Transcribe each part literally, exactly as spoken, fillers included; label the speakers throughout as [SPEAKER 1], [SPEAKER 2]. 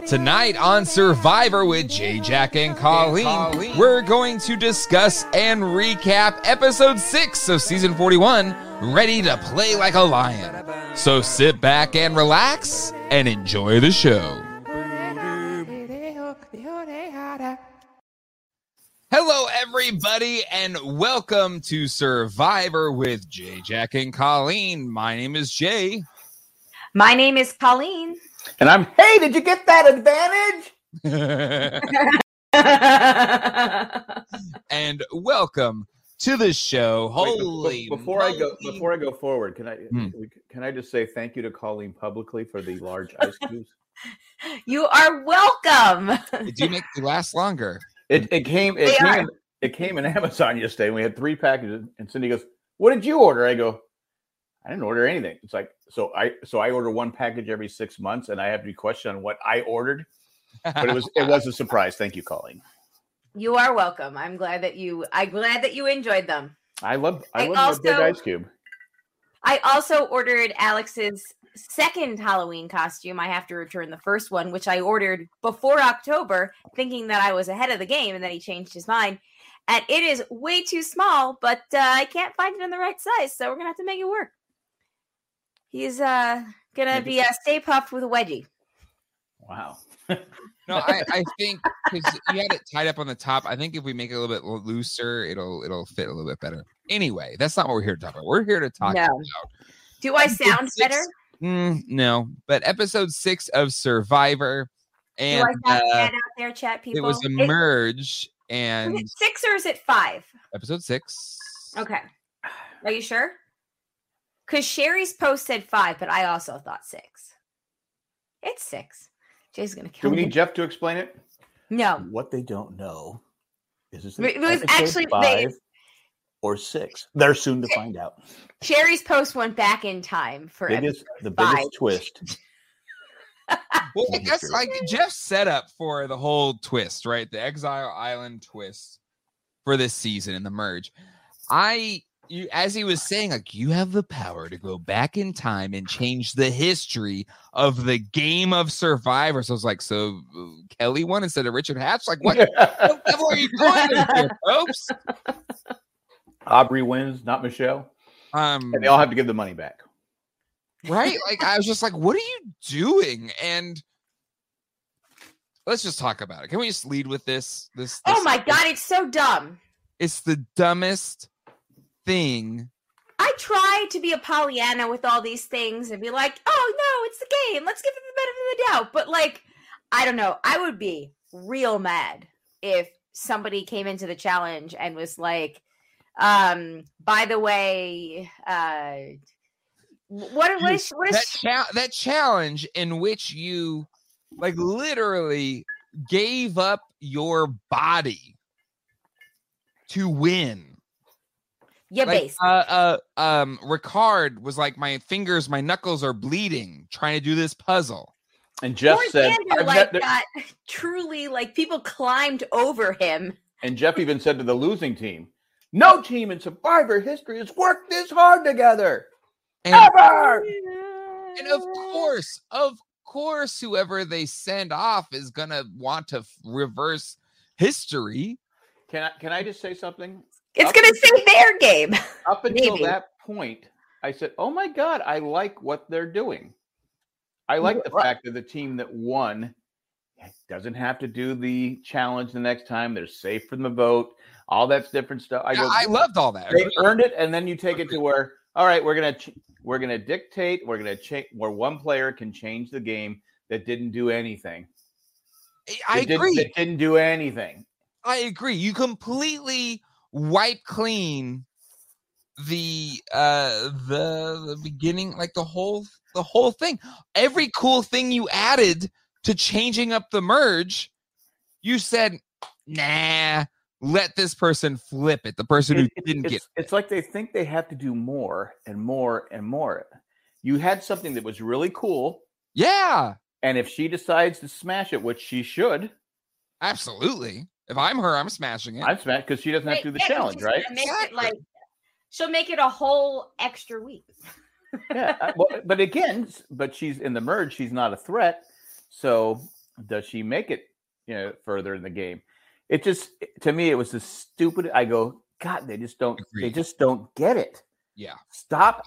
[SPEAKER 1] Tonight on Survivor with Jay, Jack, and Colleen, and Colleen, we're going to discuss and recap episode six of season forty-one, Ready to Play Like a Lion. So sit back and relax and enjoy the show. Hello, everybody, and welcome to Survivor with Jay, Jack, and Colleen. My name is Jay.
[SPEAKER 2] My name is Colleen.
[SPEAKER 3] And I'm, hey, did you get that advantage?
[SPEAKER 1] And welcome to the show. Holy
[SPEAKER 3] Wait, before
[SPEAKER 1] moly.
[SPEAKER 3] I go before I go forward, can I
[SPEAKER 1] Hmm.
[SPEAKER 3] can I just say thank you to Colleen publicly for the large ice cubes?
[SPEAKER 2] You are welcome.
[SPEAKER 1] It do make it last longer.
[SPEAKER 3] It it came it
[SPEAKER 2] They
[SPEAKER 3] came
[SPEAKER 2] are.
[SPEAKER 3] in, it came in Amazon yesterday, and we had three packages. And Cindy goes, "What did you order?" I go, "I didn't order anything." It's like so I so I order one package every six months, and I have to be questioned on what I ordered. But it was it was a surprise. Thank you, Colleen.
[SPEAKER 2] You are welcome. I'm glad that you. I'm glad that you enjoyed them.
[SPEAKER 3] I love I,
[SPEAKER 2] I
[SPEAKER 3] love the big
[SPEAKER 2] also-
[SPEAKER 3] ice cube.
[SPEAKER 2] I also ordered Alex's second Halloween costume. I have to return the first one, which I ordered before October, thinking that I was ahead of the game, and then he changed his mind. And it is way too small, but uh, I can't find it in the right size, so we're gonna have to make it work. He's uh gonna be a Stay Puft with a wedgie.
[SPEAKER 3] Wow.
[SPEAKER 1] No, I, I think because you had it tied up on the top. I think if we make it a little bit looser, it'll it'll fit a little bit better. Anyway, that's not what we're here to talk about. We're here to talk
[SPEAKER 2] No.
[SPEAKER 1] about.
[SPEAKER 2] Do I sound
[SPEAKER 1] Six-
[SPEAKER 2] better?
[SPEAKER 1] Mm, no, but episode six of Survivor,
[SPEAKER 2] Do
[SPEAKER 1] and
[SPEAKER 2] I sound
[SPEAKER 1] uh,
[SPEAKER 2] bad out there, chat people?
[SPEAKER 1] it was a
[SPEAKER 2] It-
[SPEAKER 1] merge.
[SPEAKER 2] Is
[SPEAKER 1] And
[SPEAKER 2] it six or is it five?
[SPEAKER 1] episode six.
[SPEAKER 2] Okay. Are you sure? Because Sherry's post said five, but I also thought six. It's six. Jay's going to
[SPEAKER 3] Do
[SPEAKER 2] kill
[SPEAKER 3] we
[SPEAKER 2] me.
[SPEAKER 3] need Jeff to explain it?
[SPEAKER 2] No.
[SPEAKER 3] What they don't know is this
[SPEAKER 2] It was
[SPEAKER 3] episode
[SPEAKER 2] actually- they-
[SPEAKER 3] five or six. They're soon to find out.
[SPEAKER 2] Sherry's post went back in time for
[SPEAKER 3] Biggest,
[SPEAKER 2] episode
[SPEAKER 3] the
[SPEAKER 2] five.
[SPEAKER 3] biggest twist.
[SPEAKER 1] Well, I
[SPEAKER 3] Yeah,
[SPEAKER 1] guess
[SPEAKER 3] true.
[SPEAKER 1] like Jeff's setup for the whole twist, right? The Exile Island twist for this season and the merge. I, you, as he was saying, like you have the power to go back in time and change the history of the game of Survivor. So I was like, so uh, Kelly won instead of Richard Hatch. Like, what, what level are you going here, folks?
[SPEAKER 3] Aubrey wins, not Michelle.
[SPEAKER 1] Um,
[SPEAKER 3] And they all have to give the money back.
[SPEAKER 1] right? Like I was just like, what are you doing? And let's just talk about it. Can we just lead with this? This.
[SPEAKER 2] Oh
[SPEAKER 1] this-
[SPEAKER 2] my God, it's so dumb.
[SPEAKER 1] It's the dumbest thing.
[SPEAKER 2] I try to be a Pollyanna with all these things and be like, oh no, it's the game. Let's give it the benefit of the doubt. But like, I don't know. I would be real mad if somebody came into the challenge and was like, um, by the way, uh, what, what is, what
[SPEAKER 1] That
[SPEAKER 2] is,
[SPEAKER 1] cha- that challenge in which you like literally gave up your body to win.
[SPEAKER 2] yeah,
[SPEAKER 1] Like,
[SPEAKER 2] base.
[SPEAKER 1] uh, uh, um, Ricard was like, my fingers, my knuckles are bleeding trying to do this puzzle.
[SPEAKER 3] And Jeff
[SPEAKER 2] Poor
[SPEAKER 3] said,
[SPEAKER 2] Xander,
[SPEAKER 3] I've
[SPEAKER 2] like,
[SPEAKER 3] never-
[SPEAKER 2] got truly, like, people climbed over him.
[SPEAKER 3] and Jeff even said to the losing team, no team in Survivor history has worked this hard together.
[SPEAKER 1] And,
[SPEAKER 3] Ever!
[SPEAKER 1] and of course, of course, whoever they send off is gonna want to f- reverse history.
[SPEAKER 3] Can I can I just say something?
[SPEAKER 2] It's
[SPEAKER 3] Up
[SPEAKER 2] going to
[SPEAKER 3] until-
[SPEAKER 2] say their game.
[SPEAKER 3] Up until
[SPEAKER 2] Maybe.
[SPEAKER 3] that point, I said, oh my God, I like what they're doing. I like the
[SPEAKER 2] Right.
[SPEAKER 3] fact that the team that won doesn't have to do the challenge the next time. They're safe from the vote. All that's different stuff. I
[SPEAKER 1] Yeah,
[SPEAKER 3] go,
[SPEAKER 1] I loved all that.
[SPEAKER 3] they earned it, and then you take it to where, all right, we're gonna ch- we're gonna dictate, we're gonna change where one player can change the game that didn't do anything.
[SPEAKER 1] I
[SPEAKER 3] That didn't-
[SPEAKER 1] agree.
[SPEAKER 3] that didn't do anything.
[SPEAKER 1] I agree. You completely wipe clean the uh the the beginning, like the whole the whole thing. Every cool thing you added to changing up the merge, you said, nah, let this person flip it. The person who
[SPEAKER 3] It- it-
[SPEAKER 1] didn't
[SPEAKER 3] it's,
[SPEAKER 1] get
[SPEAKER 3] it's like they think they have to do more and more and more. You had something that was really cool,
[SPEAKER 1] yeah,
[SPEAKER 3] and if she decides to smash it, which she should,
[SPEAKER 1] absolutely. If I'm her, I'm smashing it.
[SPEAKER 3] I'm smashed because she doesn't have to do the
[SPEAKER 2] Yeah, she's
[SPEAKER 3] challenge,
[SPEAKER 2] just
[SPEAKER 3] right?
[SPEAKER 2] gonna Make it
[SPEAKER 1] Exactly.
[SPEAKER 2] like, she'll make it a whole extra week.
[SPEAKER 3] Yeah. I- well, but again, s- but she's in the merge. She's not a threat. So does she make it, you know, further in the game? It just, to me, it was the stupid. I go, God, they just don't, Agreed. they just don't get it.
[SPEAKER 1] Yeah.
[SPEAKER 3] Stop.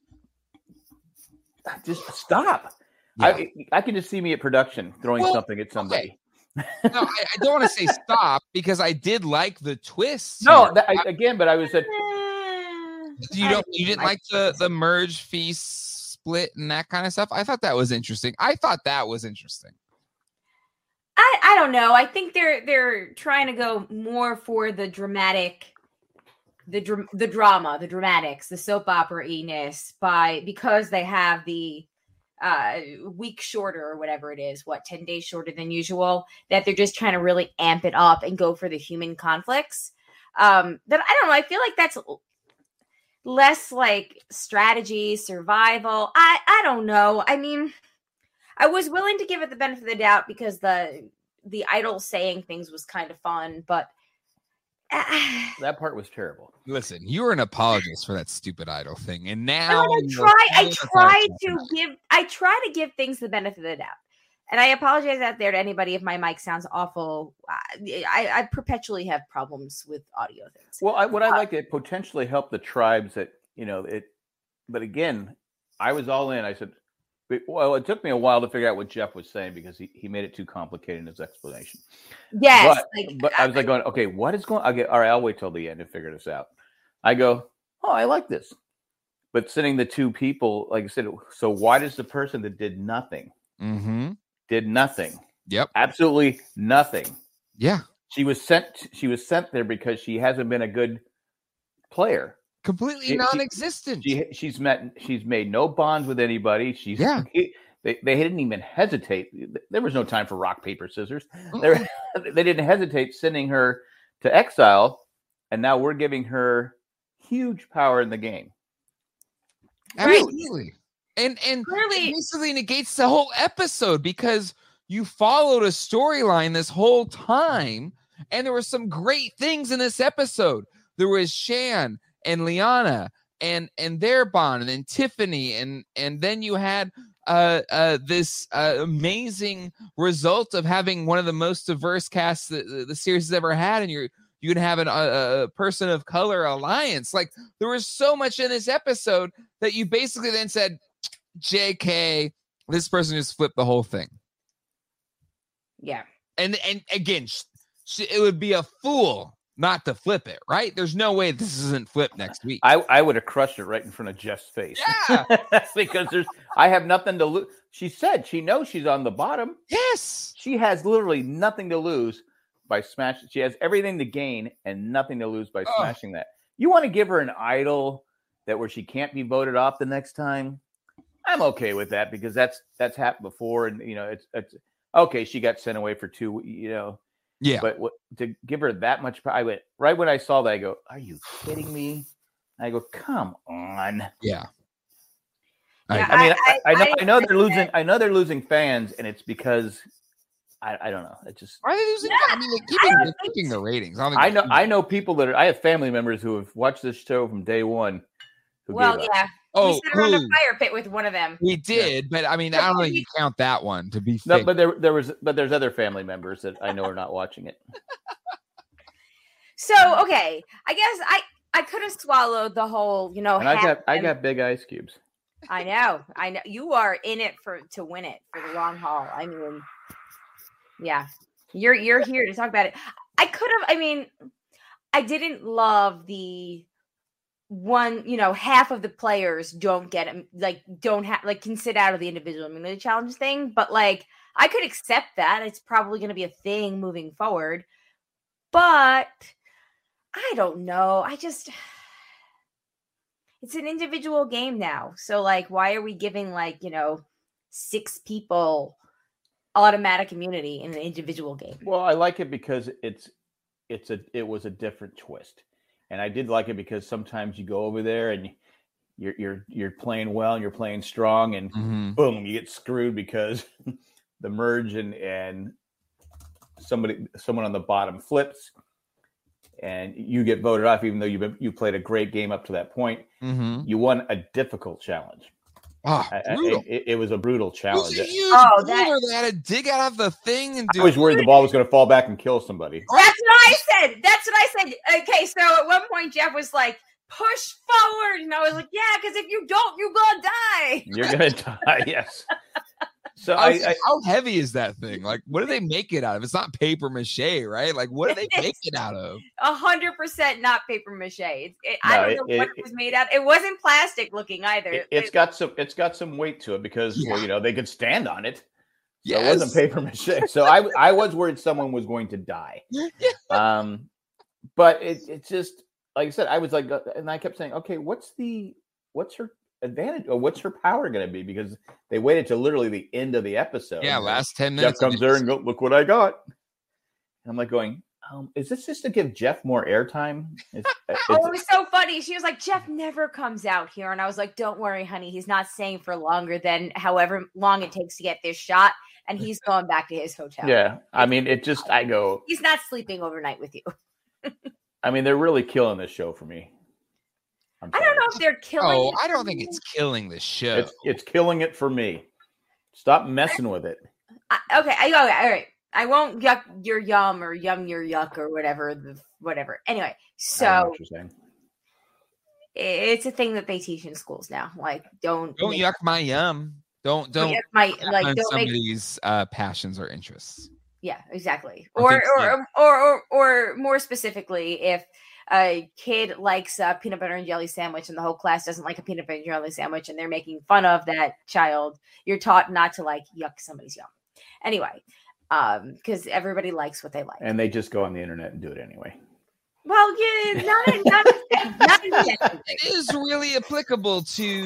[SPEAKER 3] Just stop. Yeah. I I can just see me at production throwing well, something at somebody.
[SPEAKER 1] Okay. No, I, I don't want to say stop because I did like the twist.
[SPEAKER 3] No, that, I, again, but I was at.
[SPEAKER 1] You don't. You didn't like the the merge feast split and that kind of stuff. I thought that was interesting. I thought that was interesting.
[SPEAKER 2] I, I don't know. I think they're they're trying to go more for the dramatic, the dr- the drama, the dramatics, the soap opera-iness by because they have the uh, week shorter or whatever it is, what ten days shorter than usual. That they're just trying to really amp it up and go for the human conflicts. Um, but I don't know. I feel like that's less like strategy, survival. I I don't know. I mean. I was willing to give it the benefit of the doubt because the the idol saying things was kind of fun, but uh,
[SPEAKER 3] that part was terrible.
[SPEAKER 1] Listen, you were an apologist for that stupid idol thing, and now
[SPEAKER 2] I try. I try to give. I try to give things the benefit of the doubt, and I apologize out there to anybody if my mic sounds awful. I I, I perpetually have problems with audio things.
[SPEAKER 3] Well, I, what uh, I like it potentially help the tribes that you know it, but again, I was all in. I said. Well, it took me a while to figure out what Jeff was saying because he, he made it too complicated in his explanation.
[SPEAKER 2] Yes.
[SPEAKER 3] But,
[SPEAKER 2] like,
[SPEAKER 3] but I was like going, okay, what is going on? Okay, all right, I'll wait till the end to figure this out. I go, oh, I like this. But sending the two people, like I said, so why does the person that did nothing,
[SPEAKER 1] mm-hmm.
[SPEAKER 3] did nothing?
[SPEAKER 1] Yep.
[SPEAKER 3] Absolutely nothing.
[SPEAKER 1] Yeah.
[SPEAKER 3] She was sent, she was sent there because she hasn't been a good player.
[SPEAKER 1] Completely she, non-existent.
[SPEAKER 3] She, she's met. She's made no bonds with anybody. She's
[SPEAKER 1] yeah.
[SPEAKER 3] They, they didn't even hesitate. There was no time for rock paper scissors. They they didn't hesitate sending her to exile, and now we're giving her huge power in the game.
[SPEAKER 1] Absolutely, and and Clearly. It basically negates the whole episode because you followed a storyline this whole time, and there were some great things in this episode. There was Shan and Liana and and their bond, and then Tiffany, and and then you had uh uh this uh, amazing result of having one of the most diverse casts that the, the series has ever had, and you're you can have an, a, a person of color alliance. Like there was so much in this episode that you basically then said, J K, this person just flipped the whole thing.
[SPEAKER 2] Yeah,
[SPEAKER 1] and and again, sh- it would be a fool not to flip it, right? There's no way this isn't flipped next week.
[SPEAKER 3] I, I would have crushed it right in front of Jeff's face.
[SPEAKER 1] Yeah.
[SPEAKER 3] Because there's I have nothing to lose. She said she knows she's on the bottom.
[SPEAKER 1] Yes.
[SPEAKER 3] She has literally nothing to lose by smashing. She has everything to gain and nothing to lose by oh. smashing that. You want to give her an idol that where she can't be voted off the next time? I'm okay with that because that's that's happened before, and you know, it's it's okay, she got sent away for two, you know.
[SPEAKER 1] Yeah,
[SPEAKER 3] but what, to give her that much, I went right when I saw that. I go, "Are you kidding me?" I go, "Come on."
[SPEAKER 1] Yeah.
[SPEAKER 2] yeah
[SPEAKER 3] I, I mean, I, I, I know, I, I know they're losing. I know they're losing fans, and it's because I, I don't know. It just
[SPEAKER 1] are they losing? Yeah, I mean, they're keeping, they're keeping the ratings. I,
[SPEAKER 3] I know. I know people that are. I have family members who have watched this show from day one. Who
[SPEAKER 2] well, yeah.
[SPEAKER 1] Oh,
[SPEAKER 2] we sat around a fire pit with one of them.
[SPEAKER 1] We did, yeah. But I mean, I don't think you count that one to be
[SPEAKER 3] no. Fake. But there, there was, but there's other family members that I know are not watching it.
[SPEAKER 2] So okay, I guess I I could have swallowed the whole, you know.
[SPEAKER 3] And I got I got big ice cubes.
[SPEAKER 2] I know, I know. You are in it for to win it for the long haul. I mean, yeah, you're you're here to talk about it. I could have. I mean, I didn't love the. One, you know, half of the players don't get it, like, don't have, like, can sit out of the individual immunity challenge thing. But, like, I could accept that. It's probably going to be a thing moving forward. But I don't know. I just, it's an individual game now. So, like, why are we giving, like, you know, six people automatic immunity in an individual game?
[SPEAKER 3] Well, I like it because it's, it's a, it was a different twist. And I did like it because sometimes you go over there and you're you're you're playing well and you're playing strong, and
[SPEAKER 1] mm-hmm.
[SPEAKER 3] boom, you get screwed because the merge and and somebody someone on the bottom flips, and you get voted off even though you you played a great game up to that point.
[SPEAKER 1] Mm-hmm.
[SPEAKER 3] You won a difficult challenge,
[SPEAKER 1] Oh,
[SPEAKER 3] I, I,
[SPEAKER 1] brutal.
[SPEAKER 3] it, it was a brutal
[SPEAKER 1] It was
[SPEAKER 3] challenge.
[SPEAKER 1] a huge
[SPEAKER 2] Oh, that-
[SPEAKER 1] boulder they had to dig out of the thing and do.
[SPEAKER 3] I was worried the ball was going to fall back and kill somebody.
[SPEAKER 2] That's what I said. That's what I said. Okay, so at one point Jeff was like, push forward. And I was like, yeah, because if you don't, you're going to die.
[SPEAKER 3] You're going to die, yes. So
[SPEAKER 1] I
[SPEAKER 3] I,
[SPEAKER 1] was like,
[SPEAKER 3] I
[SPEAKER 1] how heavy is that thing? Like, what do they make it out of? It's not paper mache, right? Like, what do they make it out of?
[SPEAKER 2] A hundred percent not paper mache. It, it, I
[SPEAKER 3] No,
[SPEAKER 2] don't
[SPEAKER 3] it-
[SPEAKER 2] know what
[SPEAKER 3] it-
[SPEAKER 2] it was made out. It wasn't plastic looking either.
[SPEAKER 3] it, it's
[SPEAKER 2] It-
[SPEAKER 3] got some it's got some weight to it because well,
[SPEAKER 1] Yeah.
[SPEAKER 3] you know, they could stand on it. So
[SPEAKER 1] Yes.
[SPEAKER 3] it wasn't paper mache. So I I was worried someone was going to die. Um, but it it's just like I said, I was like, uh, and I kept saying, okay, what's the what's her advantage or what's her power going to be? Because they waited till literally the end of the episode.
[SPEAKER 1] Yeah,
[SPEAKER 3] And
[SPEAKER 1] last ten
[SPEAKER 3] Jeff
[SPEAKER 1] minutes.
[SPEAKER 3] comes there and go, look what I got. And I'm like going, um, is this just to give Jeff more airtime? Is, is-
[SPEAKER 2] Oh, it was so funny. She was like, Jeff never comes out here. And I was like, don't worry, honey. He's not staying for longer than however long it takes to get this shot. And he's going back to his hotel.
[SPEAKER 3] yeah, I mean, it just I go.
[SPEAKER 2] He's not sleeping overnight with you.
[SPEAKER 3] I mean, they're really killing this show for me. I'm
[SPEAKER 2] I don't
[SPEAKER 3] sorry.
[SPEAKER 2] know if they're killing.
[SPEAKER 1] Oh,
[SPEAKER 2] it
[SPEAKER 1] I don't
[SPEAKER 2] for
[SPEAKER 1] think
[SPEAKER 2] me.
[SPEAKER 1] it's killing the show.
[SPEAKER 3] It's it's killing it for me. Stop messing with it.
[SPEAKER 2] I, okay, I, okay, all right. I won't yuck your yum or yum your yuck or whatever, the, whatever. Anyway,
[SPEAKER 3] I don't know
[SPEAKER 2] so
[SPEAKER 3] what you're saying.
[SPEAKER 2] it's a thing that they teach in schools now. Like, don't
[SPEAKER 1] Don't
[SPEAKER 2] make-
[SPEAKER 1] yuck my yum. Don't
[SPEAKER 2] don't
[SPEAKER 1] don't
[SPEAKER 2] yuck my like
[SPEAKER 1] on
[SPEAKER 2] don't make
[SPEAKER 1] somebody's uh, passions or interests.
[SPEAKER 2] yeah exactly.
[SPEAKER 1] I
[SPEAKER 2] Or
[SPEAKER 1] think so.
[SPEAKER 2] or, or or or more specifically, if a kid likes a peanut butter and jelly sandwich and the whole class doesn't like a peanut butter and jelly sandwich and they're making fun of that child, you're taught not to like yuck somebody's yum. Anyway, um, because everybody likes what they like.
[SPEAKER 3] And they just go on the internet and do it anyway.
[SPEAKER 2] Well, yeah, not not not intentionally.
[SPEAKER 1] It is really applicable to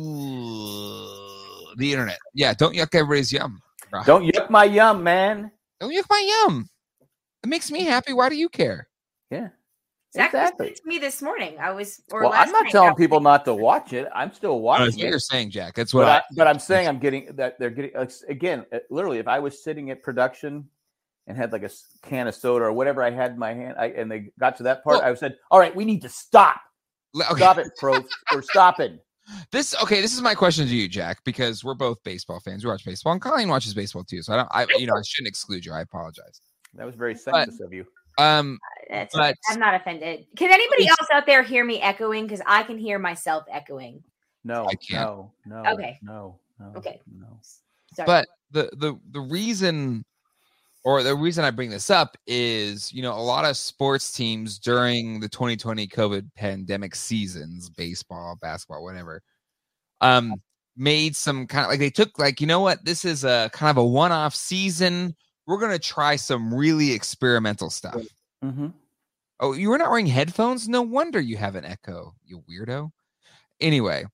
[SPEAKER 1] the internet. Yeah, don't yuck everybody's yum. bro.
[SPEAKER 3] Don't yuck my yum, man.
[SPEAKER 1] Don't yuck my yum. It makes me happy. Why do you care?
[SPEAKER 3] Yeah,
[SPEAKER 2] Zach was
[SPEAKER 3] exactly.
[SPEAKER 2] to me this morning. I was or
[SPEAKER 3] Well,
[SPEAKER 2] last
[SPEAKER 3] I'm not
[SPEAKER 2] night.
[SPEAKER 3] telling
[SPEAKER 2] I was
[SPEAKER 3] people
[SPEAKER 2] like,
[SPEAKER 3] not to watch it. I'm still watching
[SPEAKER 1] That's what
[SPEAKER 3] it.
[SPEAKER 1] you're saying, Jack. That's what
[SPEAKER 3] But,
[SPEAKER 1] I,
[SPEAKER 3] I, but I'm saying I'm getting that they're getting like, again. uh, Literally, if I was sitting at production and had like a s- can of soda or whatever I had in my hand, I, and they got to that part,
[SPEAKER 1] Well-
[SPEAKER 3] I said, "All right, we need to stop.
[SPEAKER 1] okay.
[SPEAKER 3] Stop it, pros. We're stopping."
[SPEAKER 1] This okay. This is my question to you, Jack, because we're both baseball fans. We watch baseball, and Colleen watches baseball too. So I don't. I you know I shouldn't exclude you. I apologize.
[SPEAKER 3] That was very sexist of you.
[SPEAKER 1] Um,
[SPEAKER 2] That's
[SPEAKER 1] But-
[SPEAKER 2] I'm not offended. Can anybody else out there hear me echoing? Because I can hear myself echoing.
[SPEAKER 3] No,
[SPEAKER 1] I can't.
[SPEAKER 3] no, no.
[SPEAKER 2] Okay.
[SPEAKER 3] No, no.
[SPEAKER 2] Okay.
[SPEAKER 3] No.
[SPEAKER 2] Sorry.
[SPEAKER 1] but the the the reason, or the reason I bring this up is, you know, a lot of sports teams during the twenty twenty COVID pandemic seasons, baseball, basketball, whatever, um, made some kind of like they took like, you know what, this is a kind of a one-off season. We're gonna try some really experimental stuff.
[SPEAKER 3] Mm-hmm.
[SPEAKER 1] Oh, you were not wearing headphones? No wonder you have an echo, you weirdo. Anyway,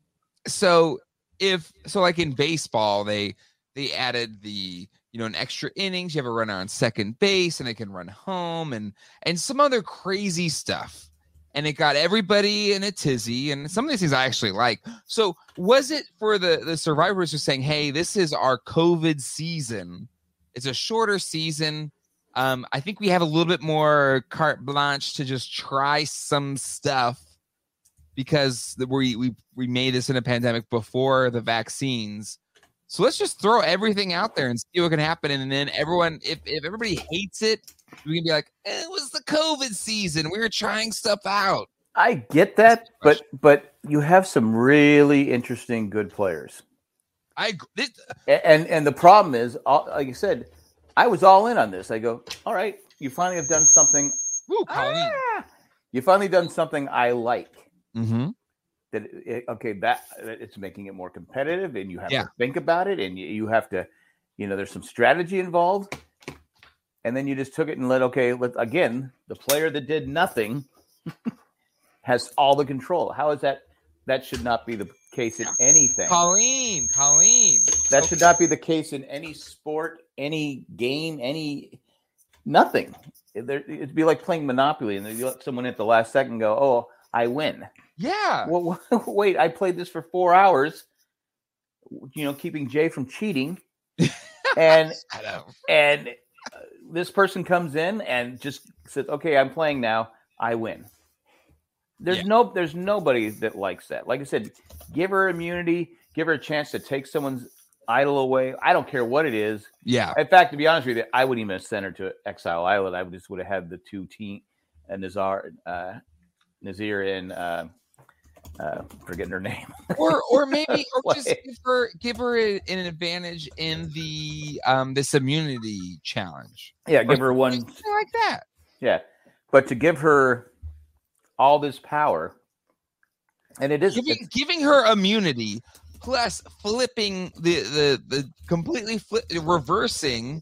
[SPEAKER 1] so if so, like in baseball, they they added the you know an extra innings. You have a runner on second base, and they can run home, and and some other crazy stuff. And it got everybody in a tizzy. And some of these things I actually like. So was it for the the survivors who are saying, "Hey, this is our COVID season. It's a shorter season." Um, I think we have a little bit more carte blanche to just try some stuff because the, we we we made this in a pandemic before the vaccines. So let's just throw everything out there and see what can happen. And then everyone, if, if everybody hates it, we can be like, eh, it was the COVID season. We were trying stuff out.
[SPEAKER 3] I get that, but but you have some really interesting, good players.
[SPEAKER 1] I agree. This,
[SPEAKER 3] A- And and the problem is, all- like you said, I was all in on this. I go, all right, you finally have done something.
[SPEAKER 1] woo, Colleen.
[SPEAKER 3] Ah, you finally done something I like.
[SPEAKER 1] Mm-hmm.
[SPEAKER 3] That it, okay, that that it's making it more competitive, and you have
[SPEAKER 1] Yeah.
[SPEAKER 3] to think about it, and you, you have to, you know, there's some strategy involved. And then you just took it and let okay, let again the player that did nothing has all the control. How is that? That should not be the case in anything.
[SPEAKER 1] Colleen, Colleen.
[SPEAKER 3] That should not be the case in any sport, any game, any nothing. There, it'd be like playing Monopoly, and then you let someone at the last second go, "Oh, I win."
[SPEAKER 1] Yeah.
[SPEAKER 3] Well, wait, I played this for four hours. You know, keeping Jay from cheating, and
[SPEAKER 1] I know.
[SPEAKER 3] and uh, this person comes in and just says, "Okay, I'm playing now. I win." There's
[SPEAKER 1] Yeah.
[SPEAKER 3] no, there's nobody that likes that. Like I said, give her immunity, give her a chance to take someone's idol away. I don't care what it is.
[SPEAKER 1] Yeah.
[SPEAKER 3] In fact, to be honest with you, I wouldn't even have sent her to Exile Island. I would just would have had the two team and uh, Nazar, uh, Nazir and uh, uh, forgetting her name.
[SPEAKER 1] or or maybe or just give her give her a, an advantage in the um this immunity challenge.
[SPEAKER 3] Yeah, give
[SPEAKER 1] or
[SPEAKER 3] her one
[SPEAKER 1] like that.
[SPEAKER 3] Yeah, but to give her all this power, and it is
[SPEAKER 1] giving, giving her immunity plus flipping the the the completely flip, reversing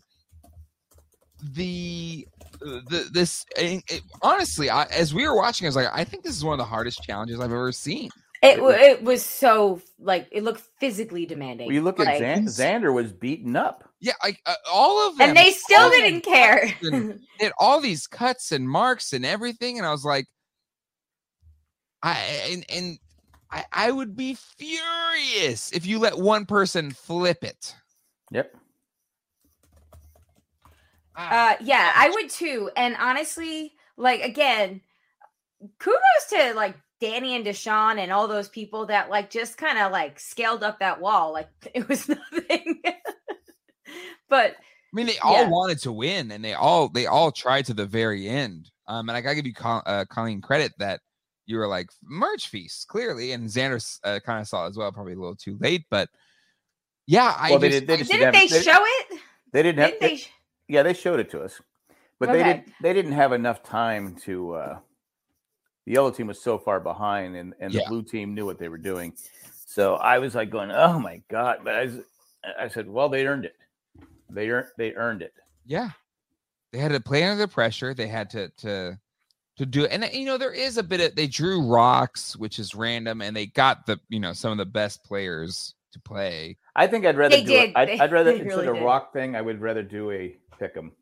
[SPEAKER 1] the the this it, it, honestly I, as we were watching I was like I think this is one of the hardest challenges I've ever seen.
[SPEAKER 2] It it was so like it looked physically demanding.
[SPEAKER 3] Well, you look
[SPEAKER 2] like,
[SPEAKER 3] at Xan- Xander was beaten up.
[SPEAKER 1] Yeah, like uh, all of them,
[SPEAKER 2] and they still didn't care.
[SPEAKER 1] And they had all these cuts and marks and everything, and I was like, I and and I, I would be furious if you let one person flip it.
[SPEAKER 3] Yep.
[SPEAKER 2] Uh, yeah, I would too. And honestly, like again, kudos to like Danny and Deshaun and all those people that like just kind of like scaled up that wall like it was nothing. But
[SPEAKER 1] I mean, they all
[SPEAKER 2] yeah.
[SPEAKER 1] wanted to win, and they all they all tried to the very end. Um, and I gotta give you Col- uh, Colleen credit that you were like merch feast clearly, and Xander uh, kind of saw it as well, probably a little too late, but yeah, I
[SPEAKER 3] well, they
[SPEAKER 1] just,
[SPEAKER 3] did, they just
[SPEAKER 2] didn't
[SPEAKER 3] have,
[SPEAKER 2] they,
[SPEAKER 3] they
[SPEAKER 2] show it?
[SPEAKER 3] They didn't have.
[SPEAKER 2] Didn't
[SPEAKER 3] They,
[SPEAKER 2] they sh-
[SPEAKER 3] yeah, they showed it to us, but
[SPEAKER 2] Okay.
[SPEAKER 3] they didn't. They didn't have enough time to. Uh, the yellow team was so far behind, and, and the
[SPEAKER 1] Yeah.
[SPEAKER 3] blue team knew what they were doing. So I was like going, "Oh my god!" But I, was, I said, "Well, they earned it. They earned. They earned it."
[SPEAKER 1] yeah, they had to play under the pressure. They had to to to do it, and you know there is a bit of they drew rocks, which is random, and they got the you know some of the best players to play.
[SPEAKER 3] I think I'd rather
[SPEAKER 2] They
[SPEAKER 3] do
[SPEAKER 2] did.
[SPEAKER 3] it. I'd,
[SPEAKER 2] They-
[SPEAKER 3] I'd rather
[SPEAKER 2] they
[SPEAKER 3] instead
[SPEAKER 2] really
[SPEAKER 3] of
[SPEAKER 2] did.
[SPEAKER 3] rock thing, I would rather do a pick 'em,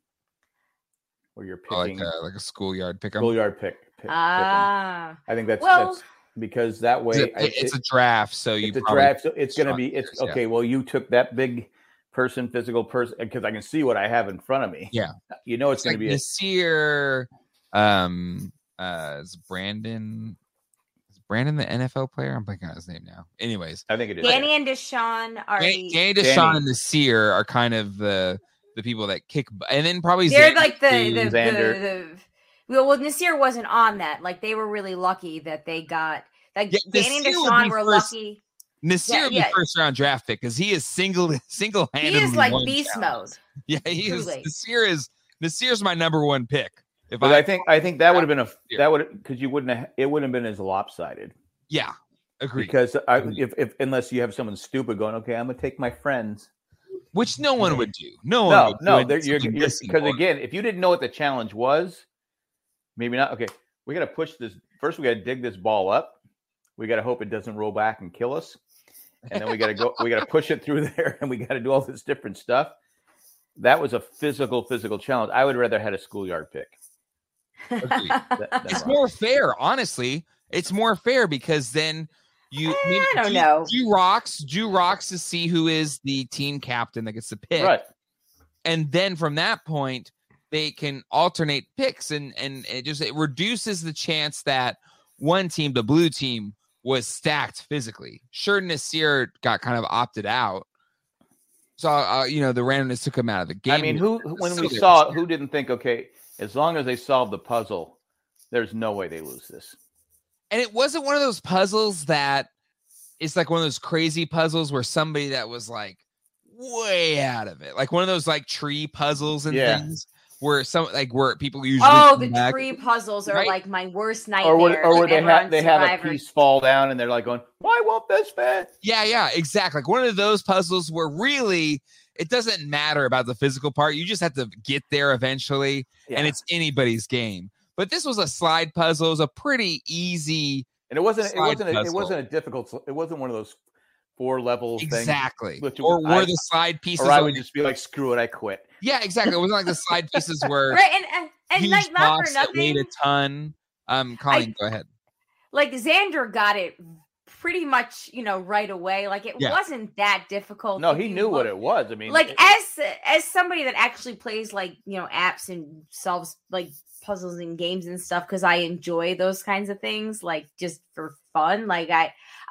[SPEAKER 3] where you're
[SPEAKER 1] Oh, like
[SPEAKER 3] picking
[SPEAKER 1] a like a schoolyard pick 'em.
[SPEAKER 3] schoolyard pick. pick pick 'em.
[SPEAKER 2] Ah,
[SPEAKER 3] I think that's
[SPEAKER 2] well-
[SPEAKER 3] that's because that way
[SPEAKER 1] It's, a,
[SPEAKER 3] I-
[SPEAKER 1] it's
[SPEAKER 3] it-
[SPEAKER 1] a draft, so you
[SPEAKER 3] it's a
[SPEAKER 1] probably
[SPEAKER 3] draft. So it's going to
[SPEAKER 1] strong
[SPEAKER 3] be it's
[SPEAKER 1] players, yeah.
[SPEAKER 3] okay. Well, you took that big person, physical person, because I can see what I have in front of me.
[SPEAKER 1] Yeah.
[SPEAKER 3] you know it's,
[SPEAKER 1] It's
[SPEAKER 3] going
[SPEAKER 1] like
[SPEAKER 3] to be a,
[SPEAKER 1] Nasir, um, uh, is Brandon, is Brandon the N F L player? I'm blanking on his name now. Anyways,
[SPEAKER 3] I think it is.
[SPEAKER 2] Danny and Deshaun are
[SPEAKER 1] Danny,
[SPEAKER 2] the,
[SPEAKER 1] Danny Deshaun
[SPEAKER 3] Danny.
[SPEAKER 1] and Nasir are kind of the the people that kick, bu- and then probably
[SPEAKER 2] they're
[SPEAKER 1] Xander
[SPEAKER 2] like the
[SPEAKER 1] too.
[SPEAKER 2] the, the,
[SPEAKER 3] Xander.
[SPEAKER 2] the well, well, Nasir wasn't on that. Like they were really lucky that they got like
[SPEAKER 1] Yeah,
[SPEAKER 2] Danny and
[SPEAKER 1] Nasir would
[SPEAKER 2] Deshaun
[SPEAKER 1] be
[SPEAKER 2] were
[SPEAKER 1] first-
[SPEAKER 2] lucky.
[SPEAKER 1] Nasir
[SPEAKER 2] yeah,
[SPEAKER 1] would be
[SPEAKER 2] yeah.
[SPEAKER 1] first round draft pick because he is single single
[SPEAKER 2] He
[SPEAKER 1] handedly.
[SPEAKER 2] is like beast mode.
[SPEAKER 1] Yeah, he is.
[SPEAKER 2] Truly.
[SPEAKER 1] Nasir is Nasir's my number one pick. If
[SPEAKER 3] But I think I think that would have been a
[SPEAKER 1] Yeah.
[SPEAKER 3] that would because you wouldn't have it wouldn't have been as lopsided
[SPEAKER 1] yeah, agree.
[SPEAKER 3] because I,
[SPEAKER 1] Agreed.
[SPEAKER 3] if if unless you have someone stupid going, okay, I'm gonna take my friends.
[SPEAKER 1] Which no one would do. No one.
[SPEAKER 3] No,
[SPEAKER 1] would do
[SPEAKER 3] no,
[SPEAKER 1] it.
[SPEAKER 3] they're, you're,
[SPEAKER 1] Something
[SPEAKER 3] you're,
[SPEAKER 1] missing
[SPEAKER 3] because
[SPEAKER 1] or-
[SPEAKER 3] again, if you didn't know what the challenge was, maybe not. Okay, we got to push this. First, we got to dig this ball up. We got to hope it doesn't roll back and kill us, and then we got to go. We got to push it through there, and we got to do all this different stuff. That was a physical, physical challenge. I would rather had a schoolyard pick.
[SPEAKER 1] Agreed.
[SPEAKER 3] That- than
[SPEAKER 1] It's
[SPEAKER 3] rock.
[SPEAKER 1] more fair, honestly. It's more fair because then you
[SPEAKER 2] Eh,
[SPEAKER 1] maybe
[SPEAKER 2] I don't
[SPEAKER 1] do,
[SPEAKER 2] know.
[SPEAKER 1] do rocks, do rocks to see who is the team captain that gets the pick,
[SPEAKER 3] right.
[SPEAKER 1] and then from that point they can alternate picks, and and it just it reduces the chance that one team, the blue team, was stacked physically. Sure, Nasir got kind of opted out, so uh, you know the randomness took him out of the game.
[SPEAKER 3] I mean, who when
[SPEAKER 1] So
[SPEAKER 3] we
[SPEAKER 1] they
[SPEAKER 3] saw
[SPEAKER 1] were
[SPEAKER 3] it, who didn't think, okay, as long as they solve the puzzle, there's no way they lose this.
[SPEAKER 1] And it wasn't one of those puzzles that it's like one of those crazy puzzles where somebody that was like way out of it, like one of those like tree puzzles and
[SPEAKER 3] Yeah.
[SPEAKER 1] things where some like where people usually
[SPEAKER 2] Oh,
[SPEAKER 1] come
[SPEAKER 2] the
[SPEAKER 1] back.
[SPEAKER 2] tree puzzles are
[SPEAKER 1] Right?
[SPEAKER 2] like my worst nightmare.
[SPEAKER 3] Or where, or where they
[SPEAKER 2] ever
[SPEAKER 3] have
[SPEAKER 2] on
[SPEAKER 3] they have a
[SPEAKER 2] Survivor.
[SPEAKER 3] piece fall down and they're like going, why won't this fit?
[SPEAKER 1] Yeah, yeah, exactly. Like one of those puzzles where really it doesn't matter about the physical part. You just have to get there eventually, and it's anybody's game. But this was a slide puzzle. It was a pretty easy.
[SPEAKER 3] and it wasn't it
[SPEAKER 1] slide
[SPEAKER 3] wasn't a, it
[SPEAKER 1] puzzle.
[SPEAKER 3] wasn't a difficult it wasn't one of those four level things.
[SPEAKER 1] Exactly.
[SPEAKER 3] Which
[SPEAKER 1] Or
[SPEAKER 3] I-
[SPEAKER 1] were the slide pieces?
[SPEAKER 3] Or I
[SPEAKER 1] on
[SPEAKER 3] would
[SPEAKER 1] the-
[SPEAKER 3] just be like, screw it, I quit.
[SPEAKER 1] yeah, exactly. It wasn't like the slide pieces were
[SPEAKER 2] Right, and and, and
[SPEAKER 1] huge
[SPEAKER 2] like not for
[SPEAKER 1] blocks that weighed
[SPEAKER 2] nothing.
[SPEAKER 1] a ton. Um, Colleen, go ahead.
[SPEAKER 2] Like Xander got it pretty much, you know, right away. Like it
[SPEAKER 1] Yeah.
[SPEAKER 2] wasn't that difficult.
[SPEAKER 3] No,
[SPEAKER 2] if
[SPEAKER 3] he
[SPEAKER 2] you
[SPEAKER 3] knew what
[SPEAKER 2] look-
[SPEAKER 3] it was. I mean,
[SPEAKER 2] like
[SPEAKER 3] it-
[SPEAKER 2] as as somebody that actually plays like you know apps and solves like puzzles and games and stuff because I enjoy those kinds of things like just for fun. Like I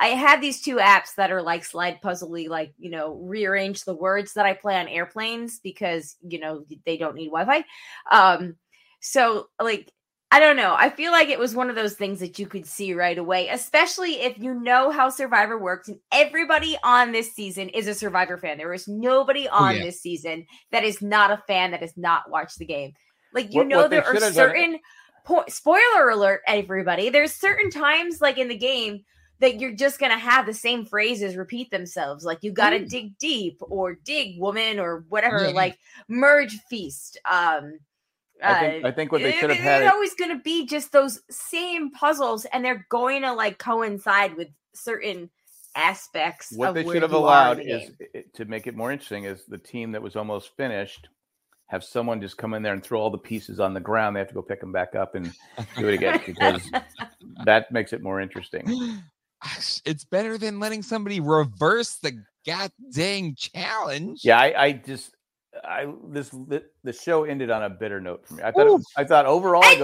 [SPEAKER 2] I have these two apps that are like slide puzzle-y, like, you know, rearrange the words that I play on airplanes because, you know, they don't need Wi-Fi. Um, so like, I don't know. I feel like it was one of those things that you could see right away, especially if you know how Survivor works. And everybody on this season is a Survivor fan. There is nobody on oh, yeah. this season that is not a fan, that has not watched the game. Like, you what, know, what there are certain po- spoiler alert, everybody. There's certain times like in the game that you're just going to have the same phrases repeat themselves. Like, you got to dig deep or dig woman or whatever, yeah. like merge feast. Um,
[SPEAKER 3] I think, I think what they should have had.
[SPEAKER 2] It's always going to be just those same puzzles, and they're going to like coincide with certain aspects.
[SPEAKER 3] What
[SPEAKER 2] of
[SPEAKER 3] they
[SPEAKER 2] where
[SPEAKER 3] should have
[SPEAKER 2] you
[SPEAKER 3] allowed
[SPEAKER 2] are in
[SPEAKER 3] is it, to make it more interesting is the team that was almost finished have someone just come in there and throw all the pieces on the ground. They have to go pick them back up and do it again because that makes it more interesting.
[SPEAKER 1] It's better than letting somebody reverse the god dang challenge.
[SPEAKER 3] Yeah, I, I just. I this the, the show ended on a bitter note for me. I thought it, I thought overall,
[SPEAKER 2] and
[SPEAKER 3] I go,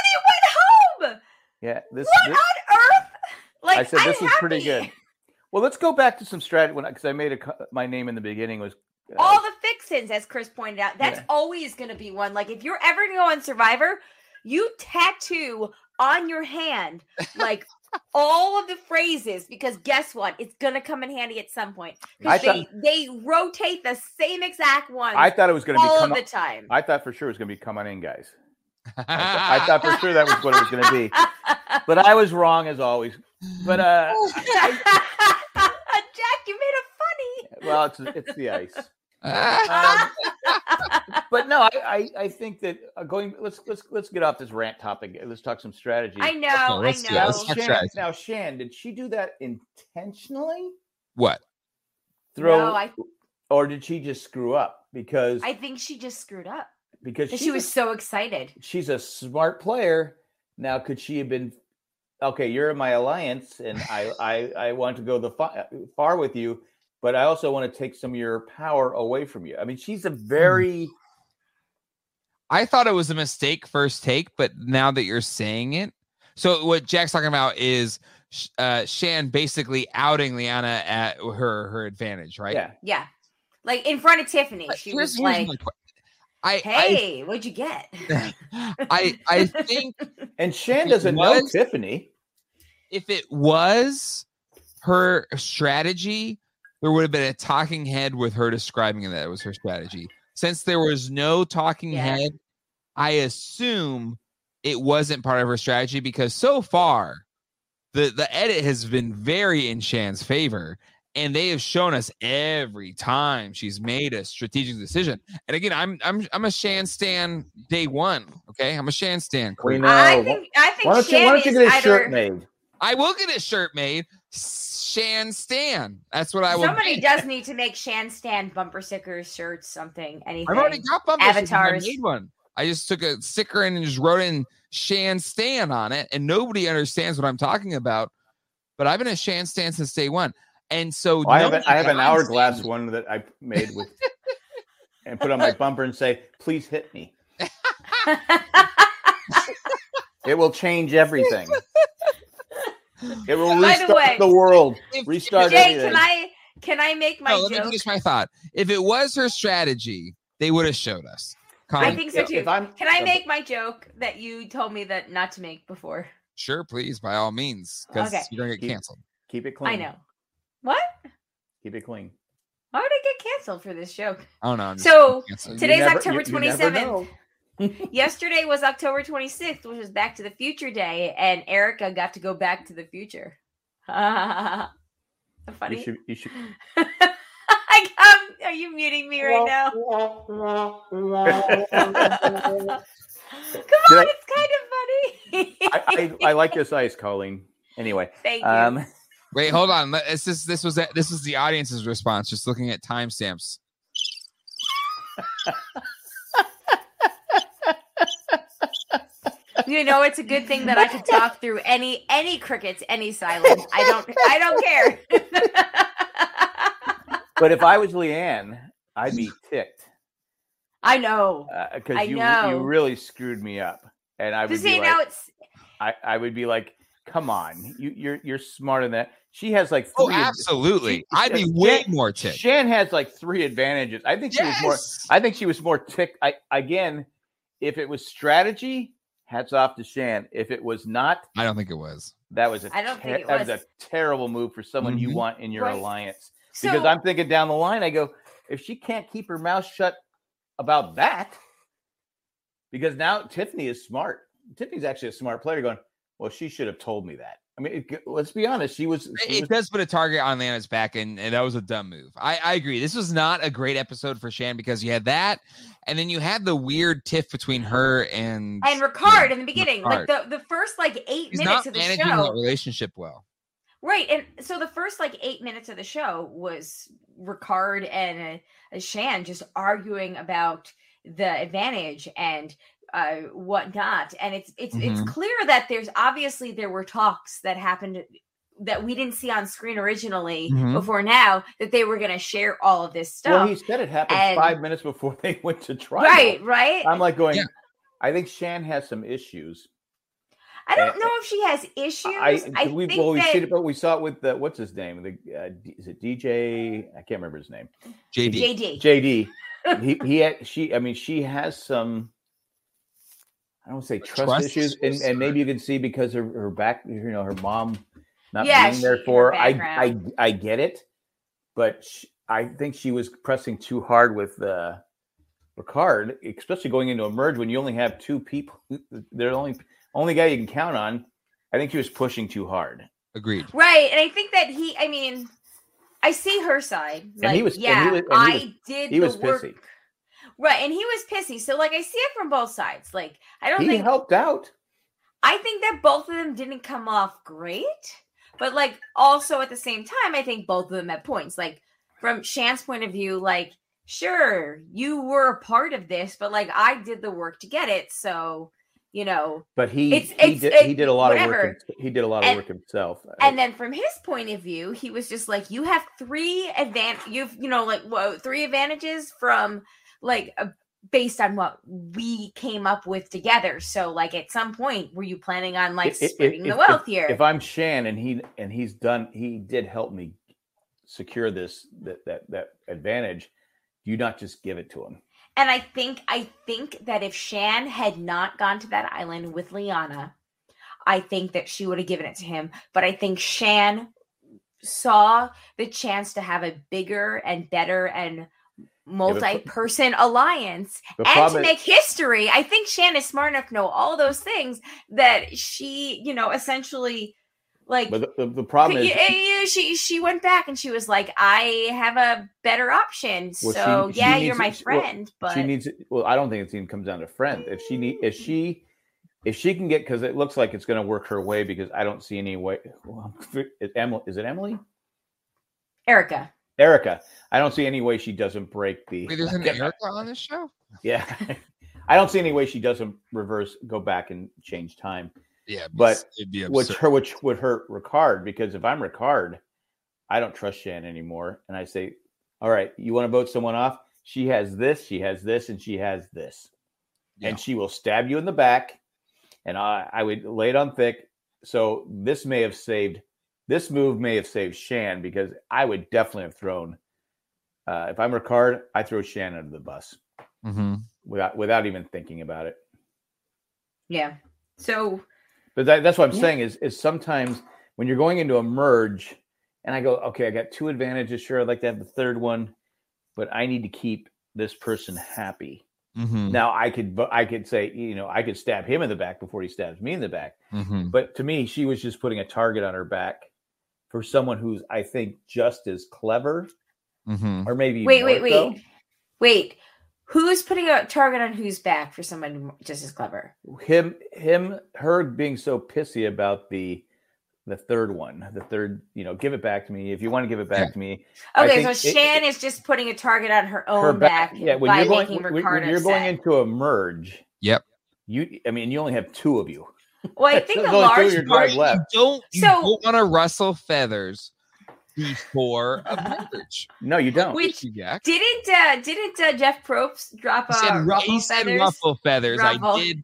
[SPEAKER 2] nobody went home.
[SPEAKER 3] Yeah, this
[SPEAKER 2] what
[SPEAKER 3] this,
[SPEAKER 2] on earth? Like,
[SPEAKER 3] I said, this
[SPEAKER 2] I'm
[SPEAKER 3] was
[SPEAKER 2] happy.
[SPEAKER 3] pretty good. Well, let's go back to some strategy because I made a my name in the beginning was
[SPEAKER 2] uh, all the fixins, as Chris pointed out. That's yeah. always going to be one. Like, if you're ever going to go on Survivor, you tattoo on your hand like all of the phrases, because guess what? It's going to come in handy at some point. Because they, they rotate the same exact one.
[SPEAKER 3] I thought it was going to be
[SPEAKER 2] all
[SPEAKER 3] come
[SPEAKER 2] of the
[SPEAKER 3] on,
[SPEAKER 2] time.
[SPEAKER 3] I thought for sure it was going to be come on in, guys. I, th- I thought for sure that was what it was going to be. But I was wrong as always. But uh, I,
[SPEAKER 2] Jack, you made it funny.
[SPEAKER 3] Well, it's it's the ice. um, but no, I, I, I think that uh, going let's let's let's get off this rant topic. Let's talk some strategy.
[SPEAKER 2] I know,
[SPEAKER 1] okay,
[SPEAKER 2] I know.
[SPEAKER 1] Now
[SPEAKER 3] Shan, now, Shan, did she do that intentionally?
[SPEAKER 1] What?
[SPEAKER 3] Throw,
[SPEAKER 2] no, I,
[SPEAKER 3] or did she just screw up? Because
[SPEAKER 2] I think she just screwed up
[SPEAKER 3] because
[SPEAKER 2] she was a, so excited.
[SPEAKER 3] She's a smart player. Now, could she have been? Okay, you're in my alliance, and I I, I want to go the far, far with you. But I also want to take some of your power away from you. I mean, she's a very...
[SPEAKER 1] I thought it was a mistake first take, but now that you're saying it... So what Jack's talking about is uh, Shan basically outing Liana at her her advantage, right?
[SPEAKER 3] Yeah.
[SPEAKER 2] Yeah. Like, in front of Tiffany. But she was like,
[SPEAKER 1] I,
[SPEAKER 2] hey,
[SPEAKER 1] I,
[SPEAKER 2] what'd you get?
[SPEAKER 1] I, I think...
[SPEAKER 3] And Shan doesn't was, know Tiffany.
[SPEAKER 1] If it was her strategy... There would have been a talking head with her describing that it was her strategy. Since there was no talking yeah. head, I assume it wasn't part of her strategy because so far the, the edit has been very in Shan's favor, and they have shown us every time she's made a strategic decision. And again, I'm I'm I'm a Shan stan day one. Okay, I'm a Shan stan.
[SPEAKER 3] We know.
[SPEAKER 2] I think I think
[SPEAKER 3] why don't
[SPEAKER 2] Shan
[SPEAKER 3] you, why don't you get a
[SPEAKER 2] either...
[SPEAKER 3] shirt made?
[SPEAKER 1] I will get a shirt made. Shan Stan. That's what I will.
[SPEAKER 2] Somebody does need to make Shan Stan bumper stickers, shirts, something, anything.
[SPEAKER 1] I've already got bumper
[SPEAKER 2] avatars.
[SPEAKER 1] stickers. I made one. I just took a sticker in and just wrote in Shan Stan on it, and nobody understands what I'm talking about. But I've been a Shan Stan since day one, and so
[SPEAKER 3] well, I have, a, I have an hourglass one that I made with and put on my bumper and say, "Please hit me." It will change everything. It will restart the, way, the world.
[SPEAKER 1] If,
[SPEAKER 3] restart
[SPEAKER 2] Jay,
[SPEAKER 3] everything.
[SPEAKER 2] can I can I make my
[SPEAKER 1] no,
[SPEAKER 2] joke?
[SPEAKER 1] Let me finish my thought. If it was her strategy, they would have showed us.
[SPEAKER 2] Colin, I think so too. Can I make my joke that you told me that not to make before?
[SPEAKER 1] Sure, please, by all means, because okay. you're gonna get
[SPEAKER 3] keep,
[SPEAKER 1] canceled.
[SPEAKER 3] Keep it clean.
[SPEAKER 2] I know. What?
[SPEAKER 3] Keep it clean.
[SPEAKER 2] Why would I get canceled for this joke?
[SPEAKER 1] Oh no.
[SPEAKER 2] So today's never, October twenty seventh.
[SPEAKER 3] You
[SPEAKER 2] Yesterday was October twenty-sixth, which was Back to the Future Day, and Erica got to go back to the future. Funny.
[SPEAKER 3] You should. You should.
[SPEAKER 2] I um, are you muting me right now? Come on, I, it's kind of funny.
[SPEAKER 3] I, I, I like this ice, Colleen. Anyway,
[SPEAKER 2] thank you.
[SPEAKER 3] Um,
[SPEAKER 1] Wait, hold on. This is this was this was the audience's response. Just looking at timestamps.
[SPEAKER 2] You know, it's a good thing that I could talk through any any crickets, any silence. I don't I don't care.
[SPEAKER 3] But if I was Leanne, I'd be ticked.
[SPEAKER 2] I know.
[SPEAKER 3] Because uh, you
[SPEAKER 2] know.
[SPEAKER 3] you really screwed me up, and I would
[SPEAKER 2] see,
[SPEAKER 3] be
[SPEAKER 2] now
[SPEAKER 3] like,
[SPEAKER 2] it's...
[SPEAKER 3] I, I would be like, come on, you you're you're smarter than that. she has like
[SPEAKER 1] Oh,
[SPEAKER 3] three.
[SPEAKER 1] absolutely.
[SPEAKER 3] she-
[SPEAKER 1] I'd be
[SPEAKER 3] Shan-
[SPEAKER 1] way more ticked.
[SPEAKER 3] Shan has like three advantages. I think she was more.
[SPEAKER 1] Yes.
[SPEAKER 3] I think she was more ticked. I again, if it was strategy, hats off to Shan. If it was not,
[SPEAKER 1] I don't think it was.
[SPEAKER 3] that was a
[SPEAKER 2] I don't
[SPEAKER 3] ter-
[SPEAKER 2] think it
[SPEAKER 3] that was
[SPEAKER 2] was.
[SPEAKER 3] a terrible move for someone you
[SPEAKER 1] Mhm.
[SPEAKER 3] want in your
[SPEAKER 2] Right.
[SPEAKER 3] alliance.
[SPEAKER 2] So,
[SPEAKER 3] Because I'm thinking down the line, I go, if she can't keep her mouth shut about that, because now Tiffany is smart. Tiffany's actually a smart player. Going, well, she should have told me that. I mean, it, let's be honest. She was. She
[SPEAKER 1] It
[SPEAKER 3] was
[SPEAKER 1] does put a target on Lana's back, and, and that was a dumb move. I, I agree. This was not a great episode for Shan because you had that, and then you had the weird tiff between her and
[SPEAKER 2] and Ricard
[SPEAKER 1] yeah,
[SPEAKER 2] in the beginning,
[SPEAKER 1] Ricard.
[SPEAKER 2] like the, the first like eight
[SPEAKER 1] He's
[SPEAKER 2] minutes
[SPEAKER 1] not
[SPEAKER 2] of the
[SPEAKER 1] managing
[SPEAKER 2] show.
[SPEAKER 1] that relationship well.
[SPEAKER 2] Right. And so the first like eight minutes of the show was Ricard and uh, Shan just arguing about the advantage and uh whatnot. And it's it's
[SPEAKER 1] Mhm.
[SPEAKER 2] it's clear that there's obviously there were talks that happened that we didn't see on screen originally
[SPEAKER 1] Mhm.
[SPEAKER 2] before now that they were going to share all of this stuff.
[SPEAKER 3] well, he said it happened
[SPEAKER 2] and-
[SPEAKER 3] five minutes before they went to trial.
[SPEAKER 2] right, right.
[SPEAKER 3] I'm like going.
[SPEAKER 1] Yeah.
[SPEAKER 3] I think Shan has some issues.
[SPEAKER 2] I don't
[SPEAKER 3] uh,
[SPEAKER 2] know if she has issues.
[SPEAKER 3] I,
[SPEAKER 2] I,
[SPEAKER 3] we
[SPEAKER 2] think
[SPEAKER 3] well we
[SPEAKER 2] that
[SPEAKER 3] see it, but we saw it with the what's his name? The uh, D- is it D J? I can't remember his name.
[SPEAKER 1] J D.
[SPEAKER 2] J D.
[SPEAKER 3] J D. he he had she. I mean, she has some. I don't want to say trust,
[SPEAKER 1] Trust
[SPEAKER 3] issues,
[SPEAKER 1] issues,
[SPEAKER 3] and, and
[SPEAKER 1] or-
[SPEAKER 3] maybe you can see because her, her back, you know, her mom not
[SPEAKER 2] Yeah,
[SPEAKER 3] being there
[SPEAKER 2] she-
[SPEAKER 3] for.
[SPEAKER 2] her
[SPEAKER 3] I I
[SPEAKER 2] background.
[SPEAKER 3] I get it, but she, I think she was pressing too hard with uh, Ricard, especially going into a merge when you only have two people. They're the only only guy you can count on. I think she was pushing too hard.
[SPEAKER 1] Agreed.
[SPEAKER 2] Right. And I think that he, I mean, I see her side. Like,
[SPEAKER 3] And he was- and he
[SPEAKER 2] yeah,
[SPEAKER 3] was- and he
[SPEAKER 2] I
[SPEAKER 3] was-
[SPEAKER 2] did
[SPEAKER 3] he
[SPEAKER 2] the
[SPEAKER 3] was
[SPEAKER 2] work.
[SPEAKER 3] pissy.
[SPEAKER 2] Right. And he was pissy. So, like, I see it from both sides. Like, I don't
[SPEAKER 3] He
[SPEAKER 2] think,
[SPEAKER 3] helped out.
[SPEAKER 2] I think that both of them didn't come off great. But, like, also at the same time, I think both of them had points. Like, from Shan's point of view, like, sure, you were a part of this, but, like, I did the work to get it. So, you know,
[SPEAKER 3] But he
[SPEAKER 2] It's-
[SPEAKER 3] he
[SPEAKER 2] it's-
[SPEAKER 3] did
[SPEAKER 2] it-
[SPEAKER 3] he did a lot of
[SPEAKER 2] whatever.
[SPEAKER 3] work. He did a lot of
[SPEAKER 2] And-
[SPEAKER 3] work himself.
[SPEAKER 2] and then from his point of view, he was just like, you have three advan you've you know like whoa, three advantages from like uh, based on what we came up with together. So like at some point, were you planning on like
[SPEAKER 3] If- if-
[SPEAKER 2] splitting the
[SPEAKER 3] if-
[SPEAKER 2] wealth
[SPEAKER 3] if-
[SPEAKER 2] here?
[SPEAKER 3] If I'm Shan and he and he's done, he did help me secure this that that that advantage. Do you not just give it to him?
[SPEAKER 2] And I think I think that if Shan had not gone to that island with Liana, I think that she would have given it to him. But I think Shan saw the chance to have a bigger and better and multi-person alliance
[SPEAKER 3] The
[SPEAKER 2] and to
[SPEAKER 3] problem is-
[SPEAKER 2] make history. I think Shan is smart enough to know all those things that she, you know, essentially like
[SPEAKER 3] But the, the, the problem is,
[SPEAKER 2] y- y- she she went back and she was like, I have a better option.
[SPEAKER 3] Well,
[SPEAKER 2] So
[SPEAKER 3] she- she
[SPEAKER 2] yeah,
[SPEAKER 3] needs
[SPEAKER 2] you're
[SPEAKER 3] to-
[SPEAKER 2] my
[SPEAKER 3] she- well,
[SPEAKER 2] friend, but
[SPEAKER 3] she needs. Well, I don't think it even comes down to friend. If she need, if she, if she can get, because it looks like it's going to work her way. Because I don't see any way. Well, is Emily? Is it Emily?
[SPEAKER 2] Erica.
[SPEAKER 3] Erica. I don't see any way she doesn't break the.
[SPEAKER 1] Wait, there's an Erica on this show?
[SPEAKER 3] Yeah, I don't see any way she doesn't reverse, go back and change time.
[SPEAKER 1] Yeah,
[SPEAKER 3] But
[SPEAKER 1] it'd be
[SPEAKER 3] Which
[SPEAKER 1] absurd.
[SPEAKER 3] her, which would hurt Ricard, because if I'm Ricard, I don't trust Shan anymore, and I say, "All right, you want to vote someone off? She has this, she has this, and she has this,
[SPEAKER 1] Yeah.
[SPEAKER 3] and she will stab you in the back." And I, I would lay it on thick. So this may have saved. This move may have saved Shan, because I would definitely have thrown. Uh, if I'm Ricard, I throw Shan under the bus
[SPEAKER 1] Mhm.
[SPEAKER 3] without without even thinking about it.
[SPEAKER 2] Yeah. So
[SPEAKER 3] But that, that's what I'm
[SPEAKER 2] Yeah.
[SPEAKER 3] saying is is sometimes when you're going into a merge, and I go, okay, I got two advantages. Sure, I'd like to have the third one, but I need to keep this person happy.
[SPEAKER 1] Mhm.
[SPEAKER 3] Now I could vo- I could say, you know, I could stab him in the back before he stabs me in the back.
[SPEAKER 1] Mhm.
[SPEAKER 3] But to me, she was just putting a target on her back for someone who's, I think, just as clever,
[SPEAKER 1] Mhm.
[SPEAKER 3] or maybe
[SPEAKER 2] wait,
[SPEAKER 3] more
[SPEAKER 2] wait, wait,
[SPEAKER 3] so.
[SPEAKER 2] wait. Who's putting a target on whose back for someone just as clever?
[SPEAKER 3] him him her being so pissy about the the third one, the third, you know, give it back to me if you want to give it back
[SPEAKER 1] Yeah.
[SPEAKER 3] to me. I
[SPEAKER 2] Okay, so
[SPEAKER 3] think it-
[SPEAKER 2] Shan is just putting a target on her own
[SPEAKER 3] her
[SPEAKER 2] back,
[SPEAKER 3] yeah, when
[SPEAKER 2] by
[SPEAKER 3] you're going
[SPEAKER 2] making
[SPEAKER 3] when,
[SPEAKER 2] Ricard
[SPEAKER 3] when you're going
[SPEAKER 2] upset.
[SPEAKER 3] into a merge,
[SPEAKER 1] Yep.
[SPEAKER 3] you I mean you only have two of you.
[SPEAKER 2] Well, I think
[SPEAKER 3] There's
[SPEAKER 2] a
[SPEAKER 3] only two of
[SPEAKER 2] large
[SPEAKER 3] your
[SPEAKER 2] part.
[SPEAKER 3] drive left.
[SPEAKER 1] You don't, you
[SPEAKER 2] So-
[SPEAKER 1] don't want to rustle feathers before a marriage.
[SPEAKER 3] No, you don't.
[SPEAKER 2] Which
[SPEAKER 1] Jack.
[SPEAKER 2] didn't uh, didn't uh, Jeff Probst drop
[SPEAKER 1] I said,
[SPEAKER 2] uh,
[SPEAKER 1] ru-
[SPEAKER 2] ruffle
[SPEAKER 1] he said
[SPEAKER 2] feathers?
[SPEAKER 1] ruffle feathers.
[SPEAKER 2] Ruffle.
[SPEAKER 1] I did.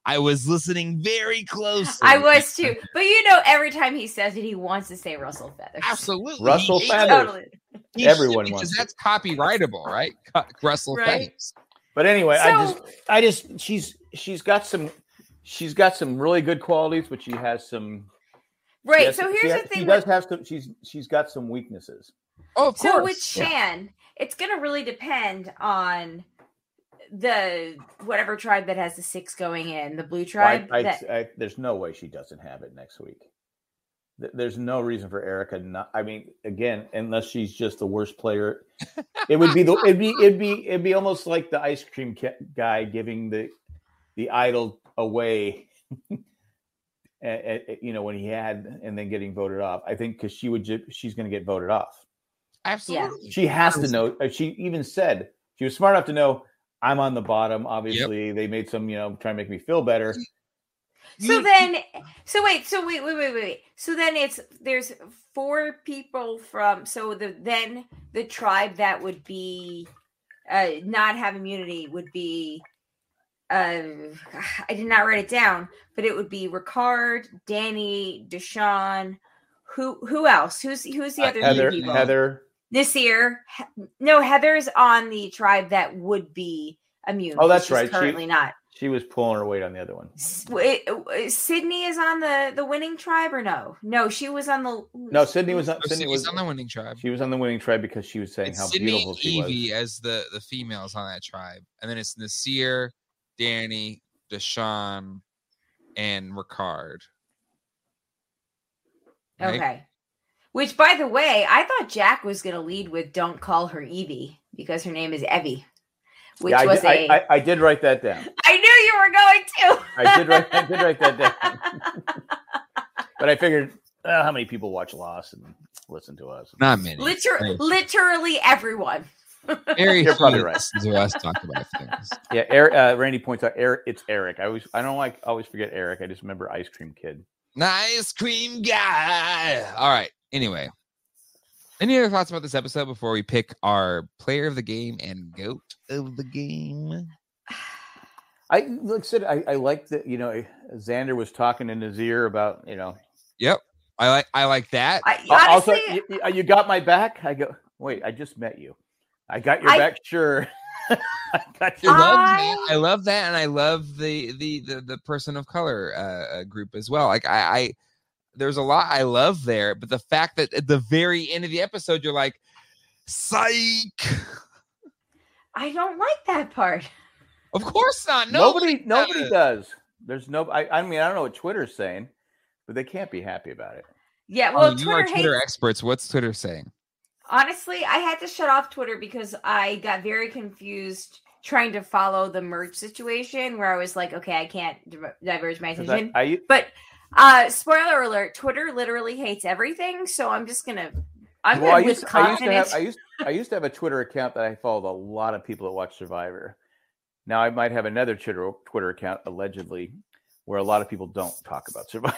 [SPEAKER 1] I was listening very closely.
[SPEAKER 2] I was too. But you know, every time he says it, he wants to say Russell Feathers.
[SPEAKER 1] Absolutely.
[SPEAKER 3] Russell
[SPEAKER 1] He
[SPEAKER 3] Feathers.
[SPEAKER 2] Totally.
[SPEAKER 1] He
[SPEAKER 3] Everyone
[SPEAKER 1] should,
[SPEAKER 3] wants
[SPEAKER 1] because that's copyrightable, right? Cu- Russell
[SPEAKER 2] Right.
[SPEAKER 1] Feathers.
[SPEAKER 3] But anyway, I
[SPEAKER 2] So-
[SPEAKER 3] just, I just, she's, she's got some, she's got some really good qualities, but she has some. she
[SPEAKER 2] Right.
[SPEAKER 3] has-
[SPEAKER 2] So
[SPEAKER 3] she
[SPEAKER 2] here's
[SPEAKER 3] has-
[SPEAKER 2] the thing.
[SPEAKER 3] She does
[SPEAKER 2] with-
[SPEAKER 3] have some. She's, she's got some weaknesses.
[SPEAKER 1] Oh, of
[SPEAKER 2] so
[SPEAKER 1] course.
[SPEAKER 2] with Shan, it's going to really depend on the whatever tribe that has the six going in, the blue
[SPEAKER 3] I,
[SPEAKER 2] tribe.
[SPEAKER 3] I,
[SPEAKER 2] that,
[SPEAKER 3] I, there's no way she doesn't have it next week. Th- There's no reason for Erica not. I mean, again, unless she's just the worst player, it would be the. It'd be. It'd be. It'd be almost like the ice cream ca- guy giving the, the idol away. and, and, you know when he had, and then getting voted off. I think because she would. Ju- she's going to get voted off.
[SPEAKER 1] Absolutely.
[SPEAKER 3] She has to know. uh, She even said she was smart enough to know I'm on the bottom. Obviously, they made some. You know, try and make me feel better.
[SPEAKER 2] so
[SPEAKER 1] You-
[SPEAKER 2] then, so wait, so wait, wait, wait, wait, wait. So then it's there's four people from. So the then the tribe that would be uh, not have immunity would be. Uh, I did not write it down, but it would be Ricard, Danny, Deshaun. Who who else? Who's who's the
[SPEAKER 1] Uh,
[SPEAKER 2] other
[SPEAKER 3] Heather.
[SPEAKER 2] new people?
[SPEAKER 3] Heather.
[SPEAKER 2] Nasir. He- No, Heather's on the tribe that would be immune.
[SPEAKER 3] Oh,
[SPEAKER 2] but
[SPEAKER 3] that's
[SPEAKER 2] she's
[SPEAKER 3] right. She-
[SPEAKER 2] Currently not.
[SPEAKER 3] She was pulling her weight on the other one.
[SPEAKER 2] S- wait, uh, Sydney is on the the winning tribe or no? No, she was on the.
[SPEAKER 3] No, Sydney was on.
[SPEAKER 1] Oh,
[SPEAKER 3] Sydney
[SPEAKER 1] Sydney's
[SPEAKER 3] was
[SPEAKER 1] on the winning tribe.
[SPEAKER 3] She was on the winning tribe because she was saying
[SPEAKER 1] It's
[SPEAKER 3] how
[SPEAKER 1] Sydney
[SPEAKER 3] beautiful she
[SPEAKER 1] Evie
[SPEAKER 3] was.
[SPEAKER 1] as the the females on that tribe, and then it's Nasir, Danny, Deshaun, and Ricard. Right?
[SPEAKER 2] Okay. Which, by the way, I thought Jack was going to lead with "Don't call her Evie" because her name is Evie, which
[SPEAKER 3] Yeah, I,
[SPEAKER 2] was
[SPEAKER 3] did,
[SPEAKER 2] a.
[SPEAKER 3] I, I, I did write that down.
[SPEAKER 2] I knew you were going to.
[SPEAKER 3] I did write. I did write that down. But I figured, uh, how many people watch Lost and listen to us?
[SPEAKER 1] Not many.
[SPEAKER 2] Liter-
[SPEAKER 1] Very-
[SPEAKER 2] literally everyone.
[SPEAKER 1] Very
[SPEAKER 3] You're probably
[SPEAKER 1] few
[SPEAKER 3] right.
[SPEAKER 1] listen to us talk about things.
[SPEAKER 3] Yeah, Eric, uh, Randy points out Eric. It's Eric. I always, I don't like always forget Eric. I just remember Ice Cream Kid.
[SPEAKER 1] Nice cream guy. All right. Anyway, any other thoughts about this episode before we pick our player of the game and goat of the game?
[SPEAKER 3] I like I said, I, I like that. You know, Xander was talking in his ear about you know.
[SPEAKER 1] Yep. I like I like that.
[SPEAKER 2] I,
[SPEAKER 3] Uh, also,
[SPEAKER 2] honestly,
[SPEAKER 3] you, you- you got my back. I go. Wait, I just met you. I got your
[SPEAKER 2] I-
[SPEAKER 3] back. Sure. I got
[SPEAKER 1] I
[SPEAKER 3] your
[SPEAKER 1] love
[SPEAKER 2] I-
[SPEAKER 1] that. I love that, and I love the the the, the person of color uh, uh, group as well. Like I, I, there's a lot I love there, but the fact that at the very end of the episode, you're like, "Psych."
[SPEAKER 2] I don't like that part.
[SPEAKER 1] Of course not.
[SPEAKER 3] nobody.
[SPEAKER 1] Nobody,
[SPEAKER 3] Nobody
[SPEAKER 1] does.
[SPEAKER 3] does. There's no. I, I mean, I don't know what Twitter's saying, but they can't be happy about it.
[SPEAKER 2] Yeah,
[SPEAKER 1] Oh,
[SPEAKER 2] well,
[SPEAKER 1] you are
[SPEAKER 2] Twitter
[SPEAKER 1] Twitter
[SPEAKER 2] hates.
[SPEAKER 1] experts. What's Twitter saying?
[SPEAKER 2] Honestly, I had to shut off Twitter because I got very confused trying to follow the merge situation where I was like, okay, I can't diver- diverge my
[SPEAKER 3] 'Cause
[SPEAKER 2] attention.
[SPEAKER 3] I, I,
[SPEAKER 2] But uh spoiler alert, Twitter literally hates everything, so I'm just gonna I'm
[SPEAKER 3] well, I
[SPEAKER 2] gonna
[SPEAKER 3] used,
[SPEAKER 2] with
[SPEAKER 3] I used to
[SPEAKER 2] confidence.
[SPEAKER 3] have. I used. I used to have a Twitter account that I followed a lot of people that watch Survivor. Now I might have another Twitter Twitter account allegedly where a lot of people don't talk about Survivor.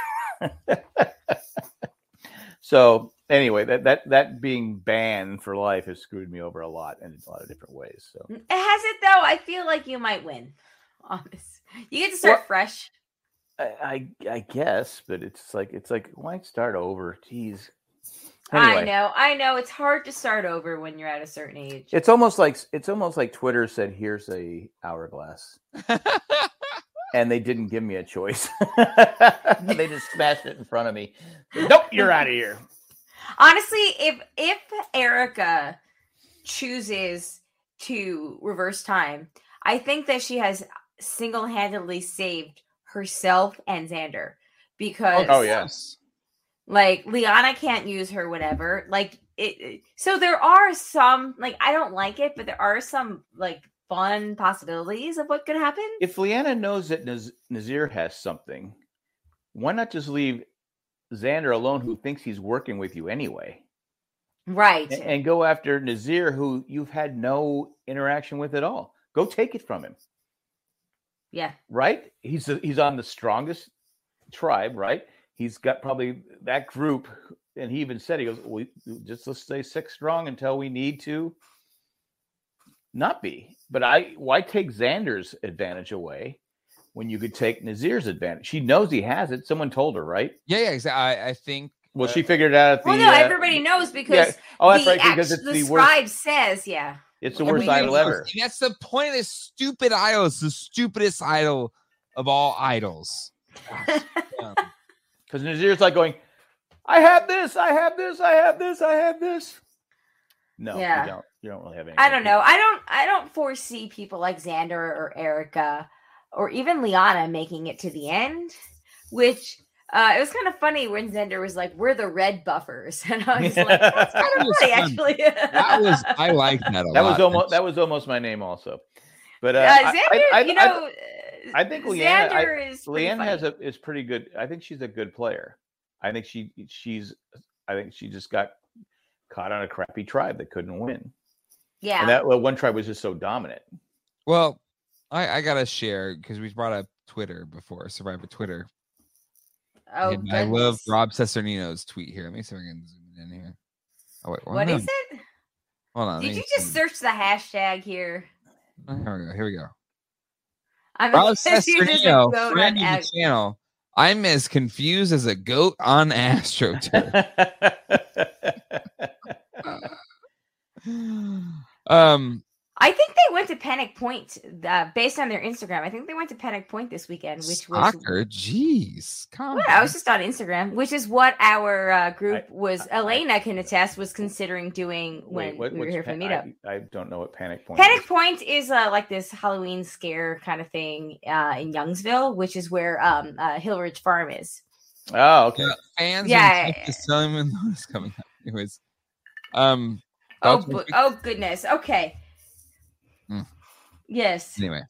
[SPEAKER 3] So anyway, that that that being banned for life has screwed me over a lot in a lot of different ways. So
[SPEAKER 2] Has it though? I feel like you might win. Honest. You get to start
[SPEAKER 3] Well-
[SPEAKER 2] fresh.
[SPEAKER 3] I, I I guess, but it's like it's like why start over? Jeez.
[SPEAKER 2] I
[SPEAKER 3] Anyway,
[SPEAKER 2] know, I know. It's hard to start over when you're at a certain age.
[SPEAKER 3] it's almost like it's almost like Twitter said, "Here's a hourglass," and they didn't give me a choice. They just smashed it in front of me. Nope, you're out of here.
[SPEAKER 2] Honestly, if if Erica chooses to reverse time, I think that she has single-handedly saved herself and Xander because
[SPEAKER 3] Oh, yeah.
[SPEAKER 2] like Liana can't use her whatever. Like it, it- so there are some like I don't like it, but there are some like fun possibilities of what could happen.
[SPEAKER 3] If Leanna knows that Naz- Nazir has something, why not just leave Xander alone, who thinks he's working with you anyway,
[SPEAKER 2] Right.
[SPEAKER 3] and, and go after Nazir, who you've had no interaction with at all? Go take it from him.
[SPEAKER 2] Yeah.
[SPEAKER 3] Right? He's he's on the strongest tribe, right? He's got probably that group, and he even said, he goes, "We just let's stay six strong until we need to not be." But I, why take Xander's advantage away when you could take Nazir's advantage. She knows he has it. Someone told her, right?
[SPEAKER 1] Yeah, yeah, exactly. I, I think.
[SPEAKER 3] Well,
[SPEAKER 1] uh,
[SPEAKER 3] she figured it out at the.
[SPEAKER 2] Well, no,
[SPEAKER 3] uh,
[SPEAKER 2] everybody knows because
[SPEAKER 3] yeah. Oh, that's
[SPEAKER 2] the,
[SPEAKER 3] right. Because
[SPEAKER 2] act-
[SPEAKER 3] it's
[SPEAKER 2] the
[SPEAKER 3] the worst.
[SPEAKER 2] scribe says, yeah.
[SPEAKER 3] It's the
[SPEAKER 2] Yeah,
[SPEAKER 3] worst
[SPEAKER 2] we
[SPEAKER 3] idol
[SPEAKER 2] use
[SPEAKER 3] ever.
[SPEAKER 1] See, that's the point of this stupid idol. It's the stupidest idol of all idols. Yeah.
[SPEAKER 3] Because Nazir's like going, I have this, I have this, I have this, I have this. No,
[SPEAKER 2] Yeah.
[SPEAKER 3] you don't. You don't really have anything.
[SPEAKER 2] I don't know. I don't. I don't foresee people like Xander or Erica or even Liana making it to the end. Which uh, it was kind of funny when Xander was like, "We're the red buffers," and I was like, "That's kind
[SPEAKER 1] That
[SPEAKER 2] of
[SPEAKER 1] was
[SPEAKER 2] funny,
[SPEAKER 1] fun.
[SPEAKER 2] actually."
[SPEAKER 1] That was I like that a
[SPEAKER 3] That
[SPEAKER 1] lot.
[SPEAKER 3] was almost that was almost my name also. But uh,
[SPEAKER 2] uh,
[SPEAKER 3] I-
[SPEAKER 2] Xander,
[SPEAKER 3] I, I,
[SPEAKER 2] you know,
[SPEAKER 3] I think Leanna- I-
[SPEAKER 2] Xander is pretty
[SPEAKER 3] Leanne
[SPEAKER 2] funny.
[SPEAKER 3] has a is pretty good. I think she's a good player. I think she she's. I think she just got caught on a crappy tribe that couldn't win.
[SPEAKER 2] yeah.
[SPEAKER 3] And that well, one tribe was just so dominant.
[SPEAKER 1] Well, I, I gotta share because we brought up Twitter before, Survivor Twitter.
[SPEAKER 2] oh,
[SPEAKER 1] And I love
[SPEAKER 2] goodness.
[SPEAKER 1] Rob Cesternino's tweet here. Let me see if I can zoom it in here. Oh wait,
[SPEAKER 2] What
[SPEAKER 1] no.
[SPEAKER 2] is it?
[SPEAKER 1] Hold on. let
[SPEAKER 2] Did
[SPEAKER 1] me
[SPEAKER 2] you just
[SPEAKER 1] see.
[SPEAKER 2] search the hashtag here?
[SPEAKER 1] Oh, here we go. Here we go.
[SPEAKER 2] I'm
[SPEAKER 1] Rob
[SPEAKER 2] confused as a
[SPEAKER 1] Cesternino,
[SPEAKER 2] goat
[SPEAKER 1] friend
[SPEAKER 2] on
[SPEAKER 1] of
[SPEAKER 2] Ag-
[SPEAKER 1] the channel. I'm as confused as a goat on AstroTurf. um,
[SPEAKER 2] I think they went to Panic Point uh, based on their Instagram. I think they went to Panic Point this weekend, which was
[SPEAKER 1] soccer. Jeez, come
[SPEAKER 2] Well,
[SPEAKER 1] on.
[SPEAKER 2] I was just on Instagram, which is what our uh, group
[SPEAKER 3] I-
[SPEAKER 2] was.
[SPEAKER 3] I-
[SPEAKER 2] Elena can attest was considering doing when
[SPEAKER 3] Wait, what,
[SPEAKER 2] we were
[SPEAKER 3] what's
[SPEAKER 2] here for the
[SPEAKER 3] pa-
[SPEAKER 2] meetup.
[SPEAKER 3] I, I don't know what Panic Point
[SPEAKER 2] Panic
[SPEAKER 3] is.
[SPEAKER 2] Point is uh, like this Halloween scare kind of thing uh, in Youngsville, which is where um, uh, Hillridge Farm is.
[SPEAKER 3] Oh, okay.
[SPEAKER 1] Uh, fans
[SPEAKER 2] Yeah.
[SPEAKER 1] and just telling them notice coming up. Anyways, um,
[SPEAKER 2] Oh,
[SPEAKER 1] thoughts on
[SPEAKER 2] bu-
[SPEAKER 1] Pick-
[SPEAKER 2] oh goodness. Okay.
[SPEAKER 1] Mm.
[SPEAKER 2] Yes.
[SPEAKER 1] anyway,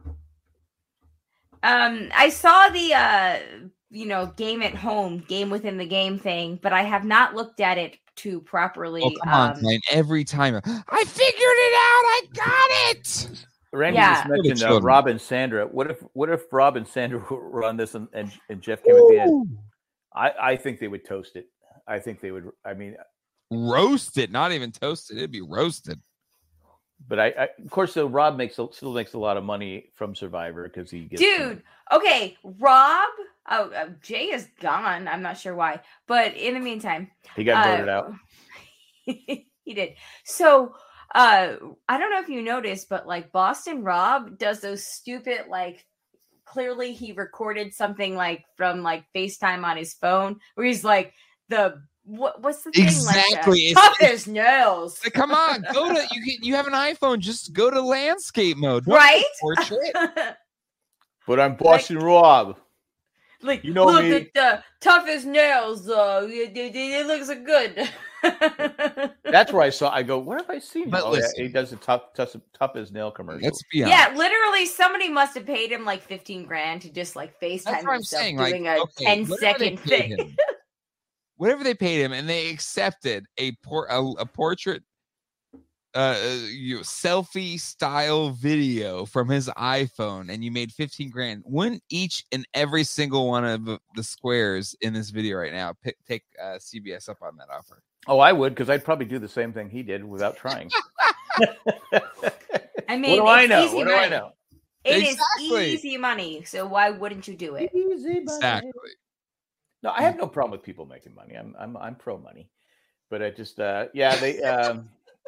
[SPEAKER 2] Um, I saw the uh, you know, game at home, game within the game thing, but I have not looked at it to properly.
[SPEAKER 1] oh come on,
[SPEAKER 2] um,
[SPEAKER 1] Klein. Every time I figured it out, I got it.
[SPEAKER 3] Randy
[SPEAKER 2] Yeah.
[SPEAKER 3] just mentioned uh,
[SPEAKER 1] Children.
[SPEAKER 3] Rob and Sandra. What if what if Rob and Sandra were on this and, and, and Jeff came at the end?
[SPEAKER 1] Ooh.
[SPEAKER 3] I, I think they would toast it. I think they would. I mean,
[SPEAKER 1] Roasted, not even toasted. It'd be roasted.
[SPEAKER 3] but I, I of course, so Rob makes a- still makes a lot of money from Survivor because he gets
[SPEAKER 2] Dude, okay, Rob. Oh, uh, Jay is gone. I'm not sure why, but in the meantime,
[SPEAKER 3] he got
[SPEAKER 2] uh,
[SPEAKER 3] voted out.
[SPEAKER 2] he did. So, uh, I don't know if you noticed, but like Boston Rob does those stupid like. Clearly, he recorded something like from like FaceTime on his phone, where he's like the what? What's the thing?
[SPEAKER 1] Exactly.
[SPEAKER 2] Like, uh,
[SPEAKER 1] It's-
[SPEAKER 2] tough as nails,
[SPEAKER 1] Like, come on, go to you. Can, you have an iPhone. Just go to landscape mode, Don't
[SPEAKER 2] right?
[SPEAKER 1] portrait.
[SPEAKER 3] But I'm Boston Rob.
[SPEAKER 2] Like,
[SPEAKER 3] You know
[SPEAKER 2] look
[SPEAKER 3] me.
[SPEAKER 2] at the tough as nails. Uh, it, it, it looks good.
[SPEAKER 3] That's where I saw. I go, where have I seen him?
[SPEAKER 1] But
[SPEAKER 3] Oh, yeah,
[SPEAKER 1] listen.
[SPEAKER 3] he does the tough, tough, tough as nail commercial.
[SPEAKER 1] Let's be honest.
[SPEAKER 2] Yeah, literally, somebody must have paid him like fifteen grand to just like FaceTime
[SPEAKER 1] That's what I'm
[SPEAKER 2] himself
[SPEAKER 1] saying. Like,
[SPEAKER 2] doing a
[SPEAKER 1] okay,
[SPEAKER 2] ten
[SPEAKER 1] whatever they
[SPEAKER 2] second
[SPEAKER 1] paid
[SPEAKER 2] thing.
[SPEAKER 1] him- whatever they paid him, and they accepted a por- a, a portrait, uh, you selfie style video from his iPhone, and you made fifteen grand. Wouldn't each and every single one of the squares in this video right now pick, take uh, C B S up on that offer?
[SPEAKER 3] Oh, I would, because I'd probably do the same thing he did without trying.
[SPEAKER 2] I mean,
[SPEAKER 3] what do I
[SPEAKER 2] it's
[SPEAKER 3] know?
[SPEAKER 2] easy
[SPEAKER 3] What do I
[SPEAKER 2] money.
[SPEAKER 3] know?
[SPEAKER 2] It is
[SPEAKER 1] Exactly.
[SPEAKER 2] easy money, so why wouldn't you do it?
[SPEAKER 3] Easy money.
[SPEAKER 1] Exactly.
[SPEAKER 3] No, I have no problem with people making money. I'm I'm I'm pro money, but I just uh yeah they um.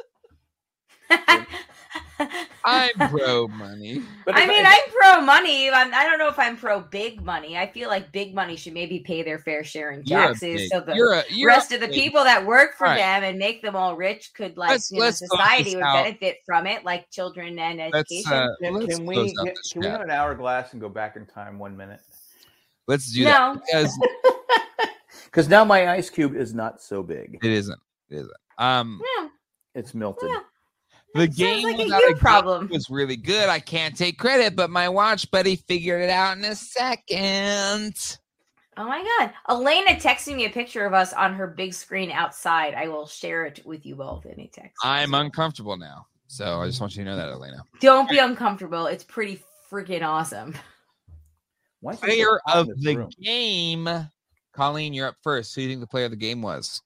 [SPEAKER 1] I'm pro money.
[SPEAKER 3] But
[SPEAKER 2] I
[SPEAKER 3] if
[SPEAKER 2] mean, I'm pro money. I'm, I don't know if I'm pro big money. I feel like big money should maybe pay their fair share in
[SPEAKER 1] You're a
[SPEAKER 2] taxes,
[SPEAKER 1] big-
[SPEAKER 2] so the
[SPEAKER 1] you're a- you're
[SPEAKER 2] rest
[SPEAKER 1] a
[SPEAKER 2] of the
[SPEAKER 1] big-
[SPEAKER 2] people that work for
[SPEAKER 1] All right.
[SPEAKER 2] them and make them all rich could, like,
[SPEAKER 1] Let's-
[SPEAKER 2] you know,
[SPEAKER 1] let's close
[SPEAKER 2] society
[SPEAKER 1] this
[SPEAKER 2] would
[SPEAKER 1] out.
[SPEAKER 2] benefit from it, like children and
[SPEAKER 1] Let's
[SPEAKER 2] education.
[SPEAKER 1] uh,
[SPEAKER 3] Can,
[SPEAKER 1] let's
[SPEAKER 3] can
[SPEAKER 1] close
[SPEAKER 3] we
[SPEAKER 1] out
[SPEAKER 3] can,
[SPEAKER 1] this
[SPEAKER 3] can we
[SPEAKER 1] chat.
[SPEAKER 3] have an hourglass and go back in time one minute?
[SPEAKER 1] Let's do
[SPEAKER 2] No.
[SPEAKER 1] that because
[SPEAKER 3] Because now my ice cube is not so big.
[SPEAKER 1] it isn't. It isn't. Um,
[SPEAKER 2] Yeah,
[SPEAKER 3] It's melted.
[SPEAKER 2] yeah.
[SPEAKER 1] the
[SPEAKER 2] Sounds
[SPEAKER 1] game
[SPEAKER 2] like a
[SPEAKER 1] without
[SPEAKER 2] you
[SPEAKER 1] a game
[SPEAKER 2] problem.
[SPEAKER 1] was really good. I can't take credit, but my watch buddy figured it out in a second.
[SPEAKER 2] Oh my god. Elena texted me a picture of us on her big screen outside. I will share it with you both in a text.
[SPEAKER 1] I'm uncomfortable now, so I just want you to know that, Elena.
[SPEAKER 2] Don't be uncomfortable. It's pretty freaking awesome.
[SPEAKER 3] Why is it so
[SPEAKER 1] Player
[SPEAKER 3] hot in
[SPEAKER 1] of
[SPEAKER 3] this
[SPEAKER 1] the
[SPEAKER 3] room?
[SPEAKER 1] game, Colleen, you're up first. Who do you think the player of the game was?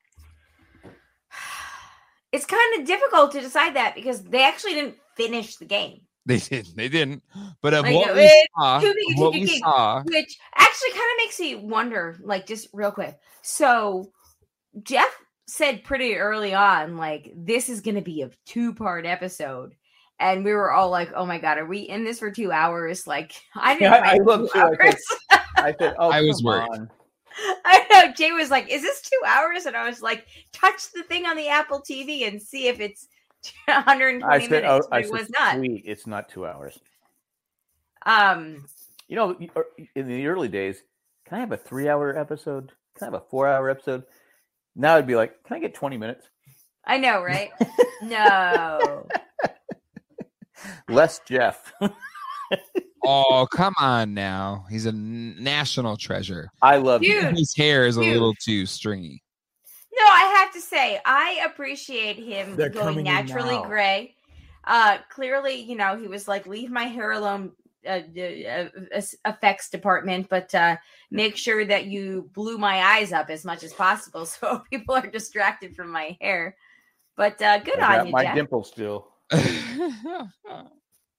[SPEAKER 2] It's kind of difficult to decide that because they actually didn't finish the game.
[SPEAKER 1] They didn't. They didn't. But of
[SPEAKER 2] Like,
[SPEAKER 1] what
[SPEAKER 2] it-
[SPEAKER 1] we saw,
[SPEAKER 2] too big,
[SPEAKER 1] of
[SPEAKER 2] too
[SPEAKER 1] what
[SPEAKER 2] big,
[SPEAKER 1] we
[SPEAKER 2] too big.
[SPEAKER 1] saw,
[SPEAKER 2] Which actually kind of makes me wonder, like, just real quick. So Jeff said pretty early on, like, this is going to be a two-part episode. And we were all like, oh my God, are we in this for two hours? Like, I didn't
[SPEAKER 3] Yeah, I
[SPEAKER 2] write
[SPEAKER 3] looked
[SPEAKER 2] two
[SPEAKER 3] too, I said-
[SPEAKER 2] hours.
[SPEAKER 3] I said, "Oh,
[SPEAKER 1] I was
[SPEAKER 3] come
[SPEAKER 1] worried.
[SPEAKER 3] on."
[SPEAKER 2] I know. Jay was like, is this two hours? And I was like, touch the thing on the Apple T V and see if it's one hundred twenty
[SPEAKER 3] I said,
[SPEAKER 2] minutes.
[SPEAKER 3] "Oh,
[SPEAKER 2] But
[SPEAKER 3] I
[SPEAKER 2] it
[SPEAKER 3] said,
[SPEAKER 2] was not.
[SPEAKER 3] sweet. It's not two hours."
[SPEAKER 2] Um,
[SPEAKER 3] You know, you- or- in the early days, can I have a three-hour episode? Can I have a four-hour episode? Now it'd be like, can I get twenty minutes?
[SPEAKER 2] I know, right? No.
[SPEAKER 3] Less Jeff.
[SPEAKER 1] oh, come on now. He's a n- national treasure.
[SPEAKER 3] I love you.
[SPEAKER 2] Dude.
[SPEAKER 1] His hair is a
[SPEAKER 2] Dude.
[SPEAKER 1] little too stringy.
[SPEAKER 2] No, I have to say, I appreciate him
[SPEAKER 3] They're
[SPEAKER 2] going
[SPEAKER 3] coming in
[SPEAKER 2] naturally
[SPEAKER 3] now.
[SPEAKER 2] gray. Uh, clearly, you know, he was like, leave my hair alone, uh, uh, uh, effects department, but uh, make sure that you blew my eyes up as much as possible so people are distracted from my hair. But uh, good
[SPEAKER 3] I
[SPEAKER 2] on
[SPEAKER 3] got
[SPEAKER 2] you,
[SPEAKER 3] my
[SPEAKER 2] Jeff.
[SPEAKER 3] dimple still.
[SPEAKER 2] They're pretty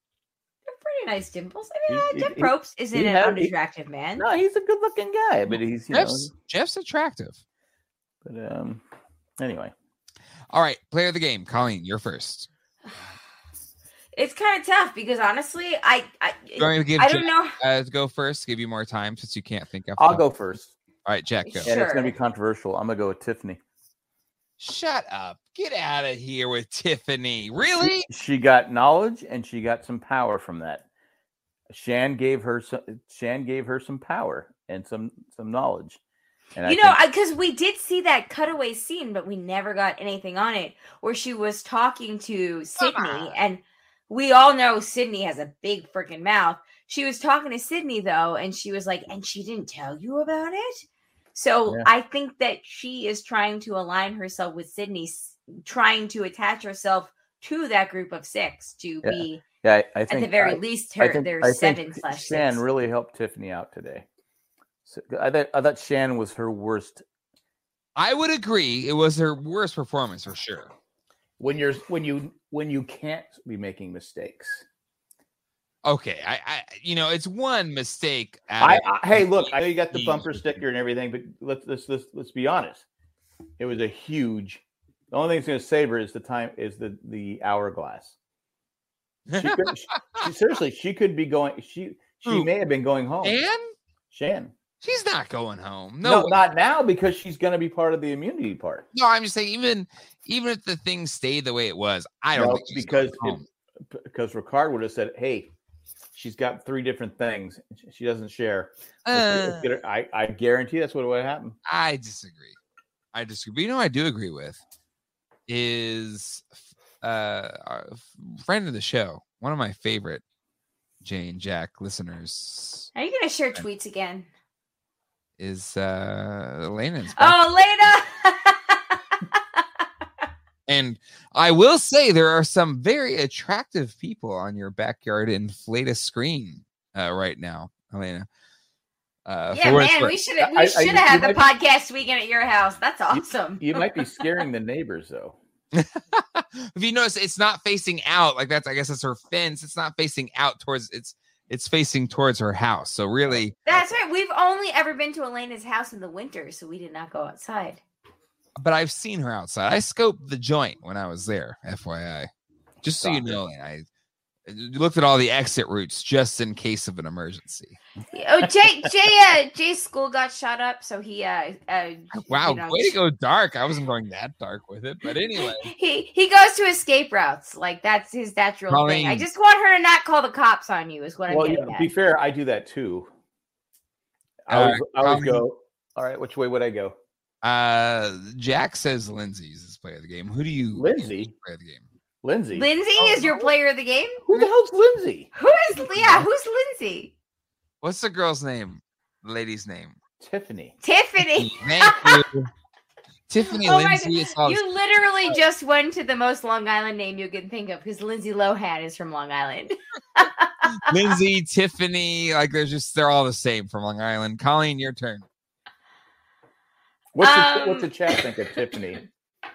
[SPEAKER 2] nice dimples. I mean,
[SPEAKER 3] He-
[SPEAKER 2] uh,
[SPEAKER 3] he-
[SPEAKER 2] Jeff
[SPEAKER 3] he-
[SPEAKER 2] Probst isn't
[SPEAKER 3] he
[SPEAKER 2] an
[SPEAKER 3] had- he-
[SPEAKER 2] unattractive man.
[SPEAKER 3] No, he's a good-looking guy, but he's you
[SPEAKER 1] Jeff's,
[SPEAKER 3] know.
[SPEAKER 1] Jeff's attractive.
[SPEAKER 3] But um, anyway,
[SPEAKER 1] All right, player of the game. Colleen, you're first.
[SPEAKER 2] It's kind of tough because honestly, I I,
[SPEAKER 1] You want me to give
[SPEAKER 2] I
[SPEAKER 1] Jack
[SPEAKER 2] don't know.
[SPEAKER 1] uh, to go first? Give you more time since you can't think of.
[SPEAKER 3] I'll go first,
[SPEAKER 1] All right, Jack, go.
[SPEAKER 2] Sure.
[SPEAKER 3] and it's going to be controversial. I'm going to go with Tiffany.
[SPEAKER 1] Shut up. Get out of here with Tiffany. Really?
[SPEAKER 3] She, she got knowledge and she got some power from that. Shan gave her some. Shan gave her some power and some some knowledge. And
[SPEAKER 2] You
[SPEAKER 3] I
[SPEAKER 2] know,
[SPEAKER 3] think-
[SPEAKER 2] because we did see that cutaway scene, but we never got anything on it where she was talking to Sydney,
[SPEAKER 1] on.
[SPEAKER 2] and we all know Sydney has a big freaking mouth. She was talking to Sydney though, and she was like, "And she didn't tell you about it." So
[SPEAKER 3] Yeah.
[SPEAKER 2] I think that she is trying to align herself with Sydney, s- trying to attach herself to that group of six to
[SPEAKER 3] Yeah.
[SPEAKER 2] be
[SPEAKER 3] yeah, I, I
[SPEAKER 2] at
[SPEAKER 3] think
[SPEAKER 2] the very
[SPEAKER 3] I,
[SPEAKER 2] least
[SPEAKER 3] I
[SPEAKER 2] her
[SPEAKER 3] think,
[SPEAKER 2] their
[SPEAKER 3] I
[SPEAKER 2] seven
[SPEAKER 3] think
[SPEAKER 2] slash
[SPEAKER 3] Shan
[SPEAKER 2] six.
[SPEAKER 3] really helped Tiffany out today. So, I thought I thought Shan was her worst.
[SPEAKER 1] I would agree. It was her worst performance for sure.
[SPEAKER 3] When you're when you when you can't be making mistakes.
[SPEAKER 1] Okay, I, I you know, it's one mistake. out
[SPEAKER 3] I,
[SPEAKER 1] of-
[SPEAKER 3] I hey, look, I know you got the
[SPEAKER 1] Huge.
[SPEAKER 3] bumper sticker and everything, but let's let's let's let's be honest. It was a huge. The only thing that's going to save her is the time is the the hourglass. She could, she, she- seriously, she could be going. She she
[SPEAKER 1] Who?
[SPEAKER 3] may have been going home.
[SPEAKER 1] And
[SPEAKER 3] Shan.
[SPEAKER 1] she's not going home.
[SPEAKER 3] No,
[SPEAKER 1] No,
[SPEAKER 3] not now because she's going to be part of the immunity part.
[SPEAKER 1] no, I'm just saying, even even if the thing stayed the way it was, I don't
[SPEAKER 3] No,
[SPEAKER 1] think she's
[SPEAKER 3] because
[SPEAKER 1] going home.
[SPEAKER 3] it, because Ricard would have said, "Hey, she's got three different things. She doesn't share." Let's- let's
[SPEAKER 1] Uh,
[SPEAKER 3] get her- I I guarantee that's what would happen.
[SPEAKER 1] I disagree. I disagree. But you know what I do agree with is uh our friend of the show, one of my favorite Jane Jack listeners
[SPEAKER 2] Are you going to share tweets again?
[SPEAKER 1] is uh Elena's.
[SPEAKER 2] Oh, Lena!
[SPEAKER 1] And I will say there are some very attractive people on your backyard inflate screen uh, right now, Elena. Uh,
[SPEAKER 2] yeah,
[SPEAKER 1] for what it's
[SPEAKER 2] man,
[SPEAKER 1] worth.
[SPEAKER 2] we should have we
[SPEAKER 3] I- I-
[SPEAKER 2] should
[SPEAKER 3] you
[SPEAKER 2] have had the
[SPEAKER 3] might
[SPEAKER 2] podcast weekend at your house. That's awesome.
[SPEAKER 3] You might be scaring the neighbors though.
[SPEAKER 1] If you notice, it's not facing out like that's. I guess it's her fence. It's not facing out towards. It's it's facing towards her house. So really,
[SPEAKER 2] That's right. We've only ever been to Elena's house in the winter, so we did not go outside.
[SPEAKER 1] but I've seen her outside. I scoped the joint when I was there. F Y I, just so you
[SPEAKER 3] Stop it.
[SPEAKER 1] know, I looked at all the exit routes just in case of an emergency.
[SPEAKER 2] Oh, Jay, Jay, uh, Jay's school got shot up, so he, uh, uh
[SPEAKER 1] Wow,
[SPEAKER 2] you know,
[SPEAKER 1] way to go dark. I wasn't going that dark with it, but anyway.
[SPEAKER 2] He he goes to escape routes, like that's his natural thing. I
[SPEAKER 1] Colleen.
[SPEAKER 2] just want her to not call the cops on you, is what I'm
[SPEAKER 3] Well,
[SPEAKER 2] getting
[SPEAKER 3] yeah,
[SPEAKER 2] at.
[SPEAKER 3] be fair, I do that too. I
[SPEAKER 1] Uh,
[SPEAKER 3] always, I always
[SPEAKER 1] Colleen.
[SPEAKER 3] go. All right, which way would I go?
[SPEAKER 1] Uh, Jack says Lindsay's his player of the game. Who do you
[SPEAKER 3] Lindsay?
[SPEAKER 1] player of the game?
[SPEAKER 3] Lindsay.
[SPEAKER 2] Lindsay
[SPEAKER 3] Oh,
[SPEAKER 2] is your
[SPEAKER 3] no.
[SPEAKER 2] player of the game.
[SPEAKER 3] Who the hell's Lindsay?
[SPEAKER 2] Who is? Yeah, who's Lindsay?
[SPEAKER 1] What's the girl's name? The lady's name.
[SPEAKER 3] Tiffany.
[SPEAKER 2] Tiffany.
[SPEAKER 1] Thank you. Tiffany
[SPEAKER 2] Oh my
[SPEAKER 1] Lindsay. It's all
[SPEAKER 2] You literally just went to the most Long Island name you can think of because Lindsay Lohan is from Long Island.
[SPEAKER 1] Lindsay, Tiffany. Like they're just they're all the same from Long Island. Colleen, your turn.
[SPEAKER 3] What's the,
[SPEAKER 2] Um,
[SPEAKER 3] what's the chat think of Tiffany?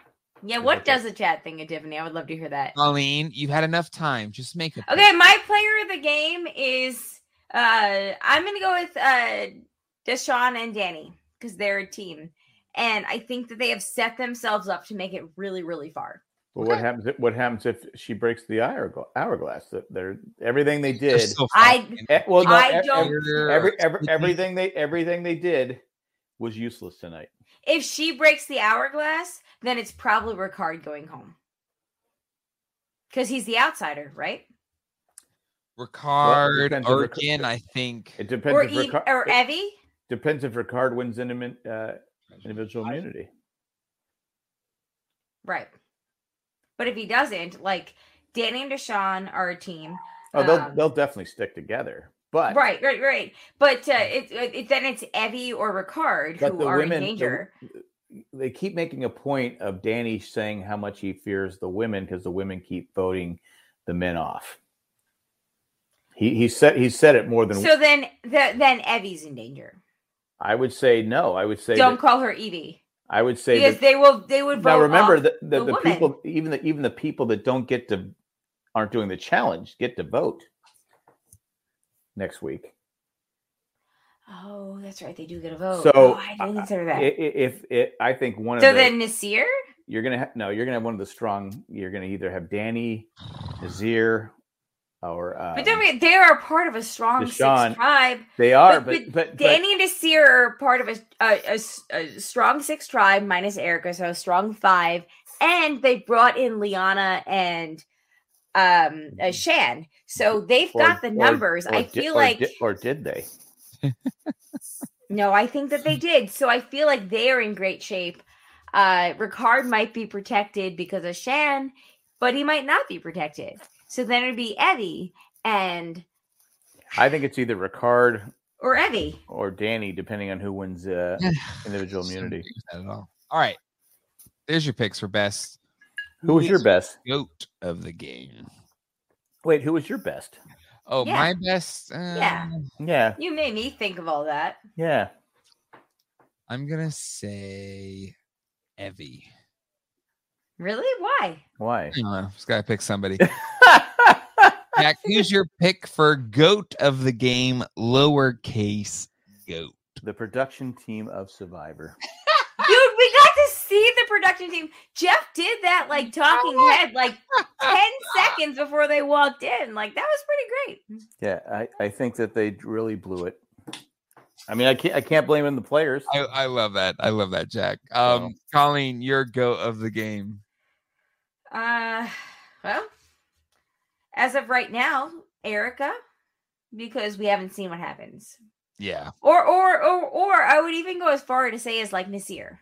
[SPEAKER 2] Yeah, what does the chat think of Tiffany? I would love to hear that.
[SPEAKER 1] Colleen, you've had enough time. Just make it.
[SPEAKER 2] Okay, my player of the game is uh I'm gonna go with uh Deshaun and Danny because they're a team. And I think that they have set themselves up to make it really, really far.
[SPEAKER 3] Well, what happens? If, what happens if she breaks the hourglass? Hourglass. That they're everything they did.
[SPEAKER 1] So
[SPEAKER 2] I
[SPEAKER 3] eh, well, no,
[SPEAKER 2] I
[SPEAKER 3] every,
[SPEAKER 2] don't.
[SPEAKER 3] every, every everything they everything they did was useless tonight.
[SPEAKER 2] If she breaks the hourglass, then it's probably Ricard going home because he's the outsider, right?
[SPEAKER 1] Ricard
[SPEAKER 3] well,
[SPEAKER 1] or
[SPEAKER 3] Ricard,
[SPEAKER 1] again, I think
[SPEAKER 3] it depends.
[SPEAKER 2] Or
[SPEAKER 3] if
[SPEAKER 2] Eve,
[SPEAKER 3] Ricard,
[SPEAKER 2] or Evie.
[SPEAKER 3] Depends if Ricard wins in, uh, individual immunity.
[SPEAKER 2] Right. But if he doesn't, like Danny and Deshaun are a team.
[SPEAKER 3] Oh, they'll
[SPEAKER 2] um,
[SPEAKER 3] they'll definitely stick together. But
[SPEAKER 2] right, right, right. But uh, it, it then it's Evie or Ricard
[SPEAKER 3] but
[SPEAKER 2] who
[SPEAKER 3] the
[SPEAKER 2] are
[SPEAKER 3] women,
[SPEAKER 2] in danger.
[SPEAKER 3] The, they keep making a point of Danny saying how much he fears the women because the women keep voting the men off. He he said he said it more than
[SPEAKER 2] so. Then the, then Evie's in danger.
[SPEAKER 3] I would say no. I would say
[SPEAKER 2] don't
[SPEAKER 3] that,
[SPEAKER 2] call her Evie.
[SPEAKER 3] I would say
[SPEAKER 2] because
[SPEAKER 3] that,
[SPEAKER 2] they will they would vote.
[SPEAKER 3] Now remember
[SPEAKER 2] off
[SPEAKER 3] that the, the,
[SPEAKER 2] the,
[SPEAKER 3] the people even the even the people that don't get to aren't doing the challenge get to vote next week.
[SPEAKER 2] Oh, that's right. They do get a vote.
[SPEAKER 3] So
[SPEAKER 2] oh, I didn't consider that.
[SPEAKER 3] If, if, if I think one
[SPEAKER 2] so
[SPEAKER 3] of the,
[SPEAKER 2] then Nasir,
[SPEAKER 3] you're gonna have no, you're gonna have one of the strong. You're gonna either have Danny, Nasir, or um,
[SPEAKER 2] but then they are part of a strong
[SPEAKER 3] Deshaun.
[SPEAKER 2] six tribe.
[SPEAKER 3] They are,
[SPEAKER 2] but,
[SPEAKER 3] but but, but
[SPEAKER 2] Danny and Nasir are part of a, a, a, a strong six tribe minus Erica, so a strong five, and they brought in Liana and um uh, Shan, so they've
[SPEAKER 3] or,
[SPEAKER 2] got the
[SPEAKER 3] or,
[SPEAKER 2] numbers.
[SPEAKER 3] or
[SPEAKER 2] I
[SPEAKER 3] did,
[SPEAKER 2] feel
[SPEAKER 3] or
[SPEAKER 2] like
[SPEAKER 3] did, or did they?
[SPEAKER 2] No, I think that they did. So I feel like they are in great shape. Uh, Ricard might be protected because of Shan, but he might not be protected. So then it'd be Evie and
[SPEAKER 3] I think it's either Ricard
[SPEAKER 2] or Evie
[SPEAKER 3] or Danny, depending on who wins uh, individual immunity.
[SPEAKER 1] All right, there's your picks for best.
[SPEAKER 3] Who was your best
[SPEAKER 1] goat of the game?
[SPEAKER 3] Wait, who was your best?
[SPEAKER 1] Oh,
[SPEAKER 2] Yeah.
[SPEAKER 1] my best. Uh,
[SPEAKER 2] Yeah.
[SPEAKER 3] Yeah,
[SPEAKER 2] You made me think of all that.
[SPEAKER 3] yeah.
[SPEAKER 1] I'm gonna say Evie.
[SPEAKER 2] Really? Why?
[SPEAKER 3] Why?
[SPEAKER 1] I don't know. Just gotta pick somebody. Jack, who's your pick for goat of the game? Lowercase goat.
[SPEAKER 3] The production team of Survivor.
[SPEAKER 2] Dude, we got to see the production team. Jeff did that like talking head like ten seconds before they walked in. Like that was pretty great.
[SPEAKER 3] Yeah, I, I think that they really blew it. I mean, I can't I can't blame them the players.
[SPEAKER 1] I, I love that. I love that, Jack. Um,
[SPEAKER 3] Oh.
[SPEAKER 1] Colleen, your goat of the game.
[SPEAKER 2] Uh well, as of right now, Erica, because we haven't seen what happens.
[SPEAKER 1] Yeah.
[SPEAKER 2] Or or or or I would even go as far to say as like Nasir.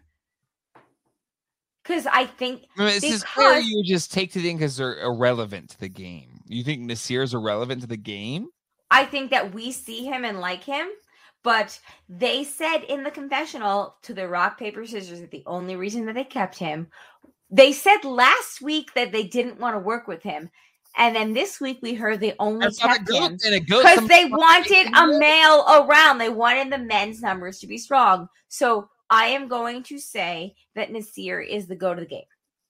[SPEAKER 2] Because I think
[SPEAKER 1] I mean, this is where
[SPEAKER 2] Because-
[SPEAKER 1] you just take the thing because they're irrelevant to the game. You think Nasir's irrelevant to the game?
[SPEAKER 2] I think that we see him and like him, but they said in the confessional to the rock, paper, scissors that the only reason that they kept him, they said last week that they didn't want to work with him. And then this week we heard they only
[SPEAKER 1] That's not a
[SPEAKER 2] kept
[SPEAKER 1] goat.
[SPEAKER 2] him
[SPEAKER 1] And a goat.
[SPEAKER 2] because
[SPEAKER 1] some-
[SPEAKER 2] they wanted a male around. They wanted the men's numbers to be strong. So I am going to say that Nasir is the go to the game.